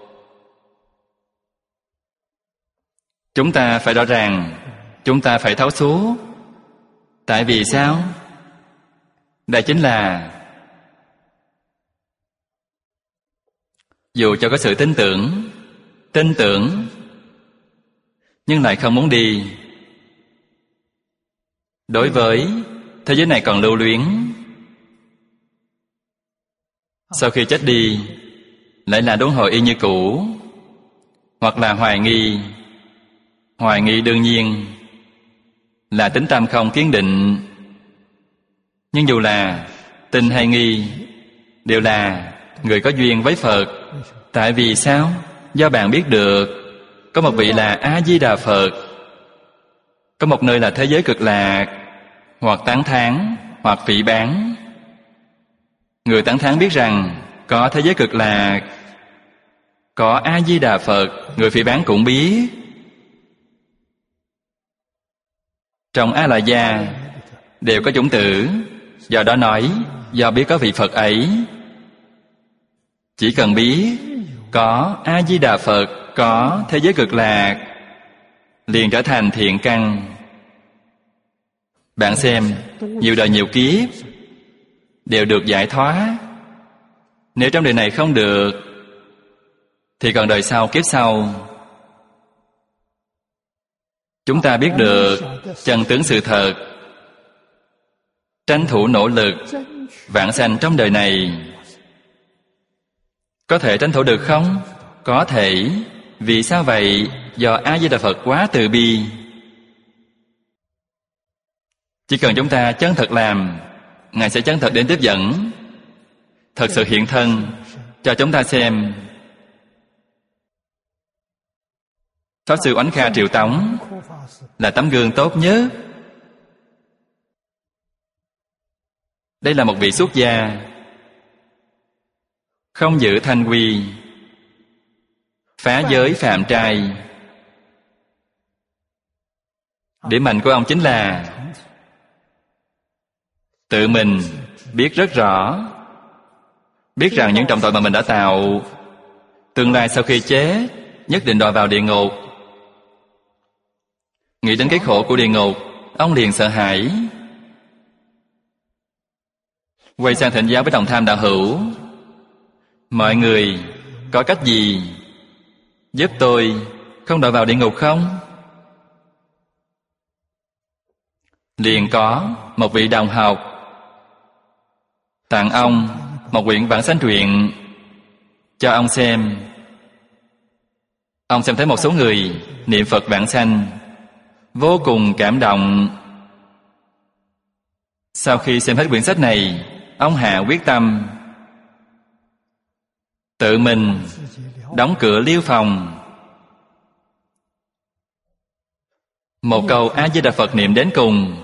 Chúng ta phải rõ ràng, chúng ta phải thấu suốt. Tại vì sao? Đây chính là dù cho có sự tin tưởng, tin tưởng nhưng lại không muốn đi. Đối với thế giới này còn lưu luyến, sau khi chết đi lại là luân hồi y như cũ. hoặc là hoài nghi. Hoài nghi đương nhiên là tính tâm không kiên định. Nhưng dù là tin hay nghi, đều là người có duyên với Phật. Tại vì sao? Do bạn biết được có một vị là A-di-đà Phật, có một nơi là thế giới cực lạc, hoặc tán thán, hoặc phỉ báng. Người tán thán biết rằng có thế giới cực lạc, có A-di-đà Phật. Người phỉ báng cũng biết. Trong A-la-gia đều có chủng tử. Do đó nói, do biết có vị Phật ấy, chỉ cần biết có A-di-đà Phật, có thế giới cực lạc, liền trở thành thiện căn. Bạn xem, nhiều đời nhiều kiếp đều được giải thoát. Nếu trong đời này không được, thì còn đời sau, kiếp sau. Chúng ta biết được chân tướng sự thật, tranh thủ nỗ lực vãng sanh trong đời này. Có thể tranh thủ được không? Có thể. Vì sao vậy? Do A-di-đà Phật quá từ bi. Chỉ cần chúng ta chân thật làm, Ngài sẽ chân thật đến tiếp dẫn, thật sự hiện thân cho chúng ta xem. Pháp Sư Oánh Kha Triệu Tống là tấm gương tốt nhất. Đây là một vị xuất gia, không giữ thanh quy, phá giới phạm trai. Điểm mạnh của ông chính là tự mình biết rất rõ, biết rằng những trọng tội mà mình đã tạo, tương lai sau khi chết nhất định đọa vào địa ngục. Nghĩ đến cái khổ của địa ngục, ông liền sợ hãi. Quay sang thỉnh giáo với Đồng Tham đạo hữu: mọi người có cách gì giúp tôi không đọa vào địa ngục không? Liền có một vị đồng học tặng ông một quyển vãng sanh truyện cho ông xem. Ông xem thấy một số người niệm Phật vãng sanh, vô cùng cảm động. Sau khi xem hết quyển sách này, ông hạ quyết tâm tự mình đóng cửa liêu phòng. Một câu A-di-đà Phật niệm đến cùng,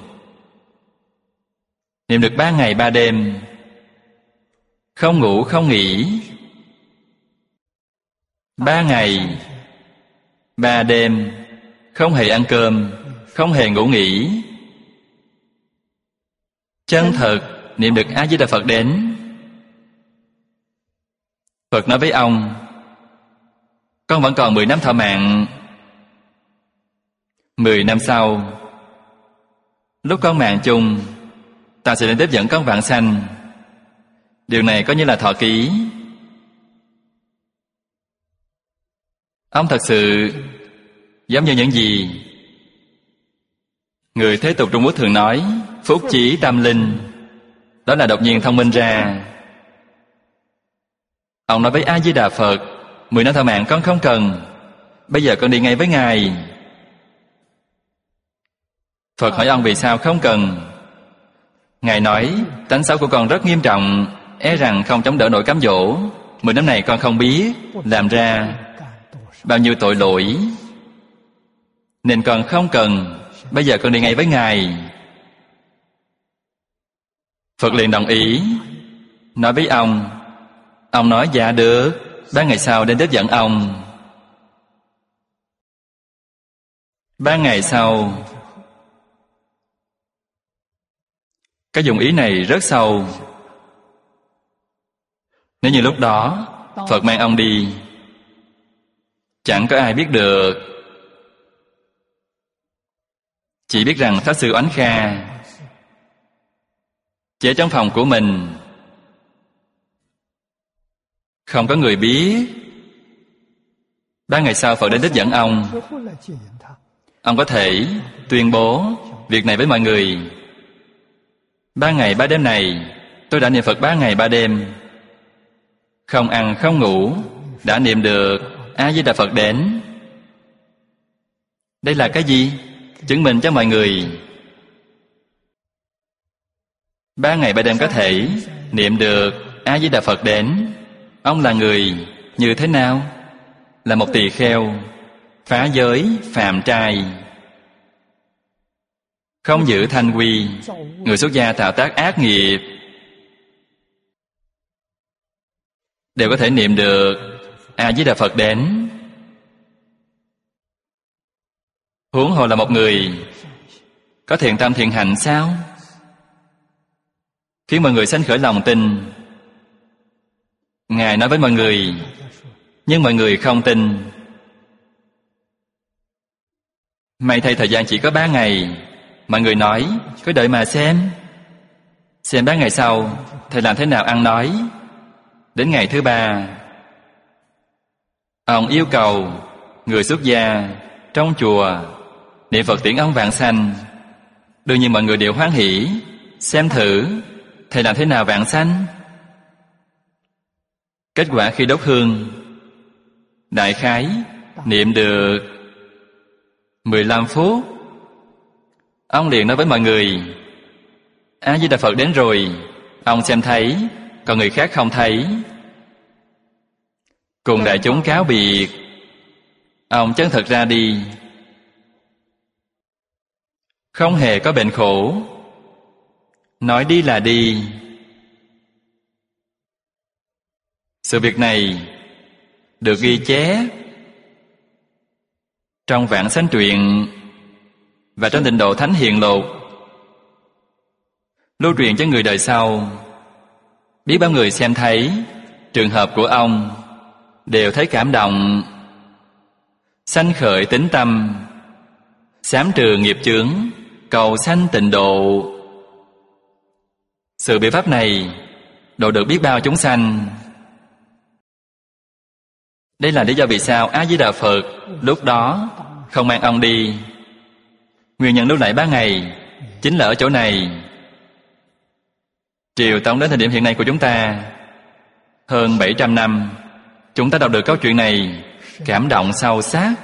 niệm được ba ngày ba đêm, không ngủ không nghỉ. Ba ngày ba đêm không hề ăn cơm, không hề ngủ nghỉ. Chân thật niệm được A-di-đà Phật đến. Phật nói với ông: con vẫn còn mười năm thọ mạng. Mười năm sau, lúc con mạng chung, ta sẽ đến tiếp dẫn con vãng sanh. Điều này coi như là thọ ký. Ông thật sự giống như những gì người thế tục Trung Quốc thường nói, phúc chí tâm linh. Đó là đột nhiên thông minh ra. Ông nói với A-di-đà Phật: mười năm thọ mạng con không cần, bây giờ con đi ngay với Ngài. Phật hỏi ông vì sao không cần. Ngài nói: tánh xấu của con rất nghiêm trọng, e rằng không chống đỡ nổi cám dỗ. Mười năm này con không biết làm ra bao nhiêu tội lỗi, nên con không cần, bây giờ con đi ngay với Ngài. Phật liền đồng ý, nói với ông. Ông nói dạ được, ba ngày sau đến tiếp dẫn ông. Ba ngày sau, cái dụng ý này rất sâu. Nếu như lúc đó Phật mang ông đi, chẳng có ai biết được. Chỉ biết rằng Pháp Sư Oánh Kha chế trong phòng của mình, không có người biết. Ba ngày sau Phật đến tiếp dẫn ông. Ông có thể tuyên bố việc này với mọi người: ba ngày ba đêm này tôi đã niệm Phật ba ngày ba đêm, không ăn không ngủ, đã niệm được A Di Đà Phật đến. Đây là cái gì? Chứng minh cho mọi người ba ngày ba đêm có thể niệm được A Di Đà Phật đến. Ông là người như thế nào? Là một tỳ kheo phá giới phạm trai, không giữ thanh quy, người xuất gia tạo tác ác nghiệp, đều có thể niệm được A Di Đà Phật đến. Huống hồ là một người có thiện tâm thiện hạnh sao? Khiến mọi người sanh khởi lòng tin. Ngài nói với mọi người, nhưng mọi người không tin. May thay thời gian chỉ có ba ngày. Mọi người nói, cứ đợi mà xem. Xem ba ngày sau thầy làm thế nào ăn nói. Đến ngày thứ ba, ông yêu cầu người xuất gia trong chùa niệm Phật tiễn ông vãng sanh. Đương nhiên mọi người đều hoan hỉ. Xem thử thầy làm thế nào vãng sanh. Kết quả khi đốt hương, đại khái niệm được mười lăm phút, ông liền nói với mọi người, A Di Đà Phật đến rồi. Ông xem thấy, còn người khác không thấy. Cùng đại chúng cáo biệt. Ông chân thật ra đi, không hề có bệnh khổ, nói đi là đi. Sự việc này được ghi chép trong Vãng Sanh Truyện và trong Tịnh Độ Thánh Hiền Lục, lưu truyền cho người đời sau. Biết bao người xem thấy trường hợp của ông đều thấy cảm động, sanh khởi tín tâm, sám trừ nghiệp chướng, cầu sanh tịnh độ. Sự biện pháp này độ được biết bao chúng sanh. Đây là lý do vì sao A Di Đà Phật lúc đó không mang ông đi. Nguyên nhân lưu lại ba ngày chính là ở chỗ này. Triều Tống đến thời điểm hiện nay của chúng ta hơn bảy trăm năm, chúng ta đọc được câu chuyện này cảm động sâu sắc.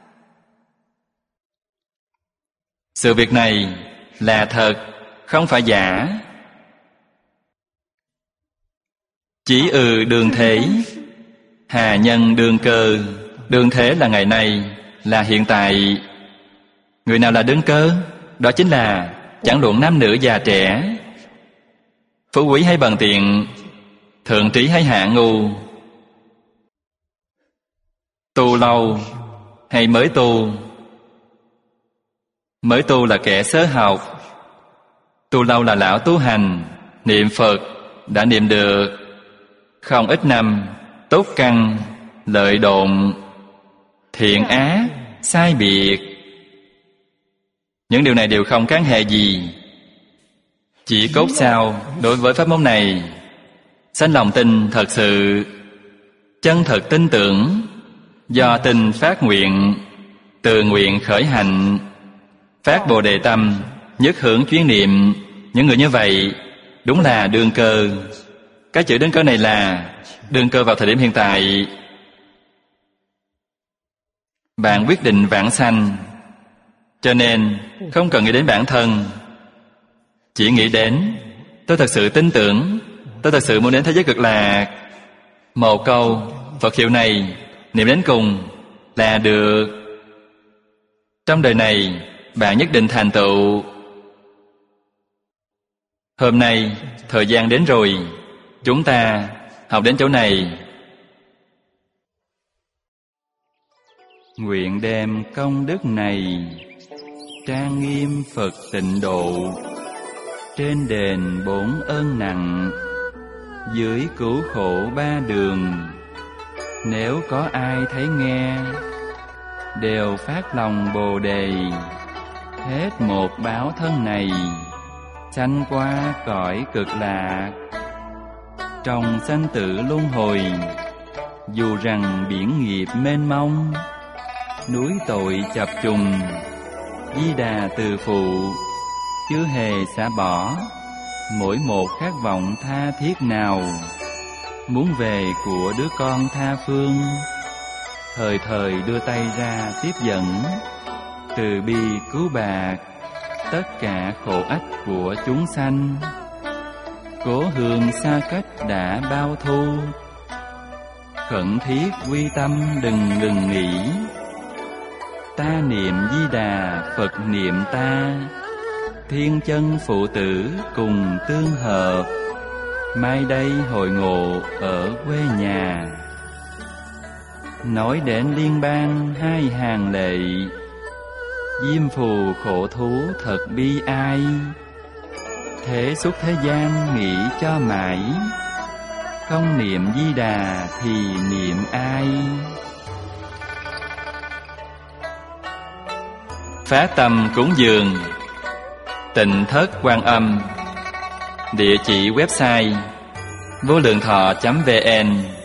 Sự việc này là thật, không phải giả. Chỉ ư đương thế, hà nhân đương cơ. Đương thế là ngày nay, là hiện tại. Người nào là đương cơ? Đó chính là chẳng luận nam nữ già trẻ, phú quý hay bần tiện, thượng trí hay hạ ngu, tu lâu hay mới tu. Mới tu là kẻ sớ học, tu lâu là lão tu hành, niệm Phật đã niệm được không ít năm, tốt căn, lợi độn, thiện ác, sai biệt. Những điều này đều không can hệ gì. Chỉ cốt sao đối với pháp môn này sanh lòng tin thật sự, chân thật tin tưởng, do tin phát nguyện, từ nguyện khởi hành, phát bồ đề tâm, nhất hưởng chuyên niệm. Những người như vậy đúng là đương cơ. Cái chữ đương cơ này là đương cơ vào thời điểm hiện tại. Bạn quyết định vãng sanh, cho nên không cần nghĩ đến bản thân, chỉ nghĩ đến tôi thật sự tin tưởng, tôi thật sự muốn đến thế giới cực lạc. Một câu Phật hiệu này niệm đến cùng là được. Trong đời này bạn nhất định thành tựu. Hôm nay thời gian đến rồi, chúng ta học đến chỗ này. Nguyện đem công đức này trang nghiêm Phật tịnh độ, trên đền bốn ơn nặng, dưới cứu khổ ba đường. Nếu có ai thấy nghe, đều phát lòng bồ đề, hết một báo thân này, sanh qua cõi cực lạc. Trong sanh tử luân hồi, dù rằng biển nghiệp mênh mông, núi tội chập trùng, Di Đà từ phụ chưa hề xả bỏ mỗi một khát vọng tha thiết nào, muốn về của đứa con tha phương. thời thời đưa tay ra tiếp dẫn, từ bi cứu bạc tất cả khổ ách của chúng sanh. Cố hương xa cách đã bao thu, khẩn thiết quy tâm đừng ngừng nghỉ. Ta niệm Di Đà, Phật niệm ta, thiên chân phụ tử cùng tương hợp. Mai đây hội ngộ ở quê nhà, nói đến liên bang hai hàng lệ. Diêm phù khổ thú thật bi ai, thế suốt thế gian nghĩ cho mãi. Không niệm Di Đà thì niệm ai? Phát tâm cúng dường Tịnh Thất Quan Âm. Địa chỉ website vô lượng thọ chấm vn.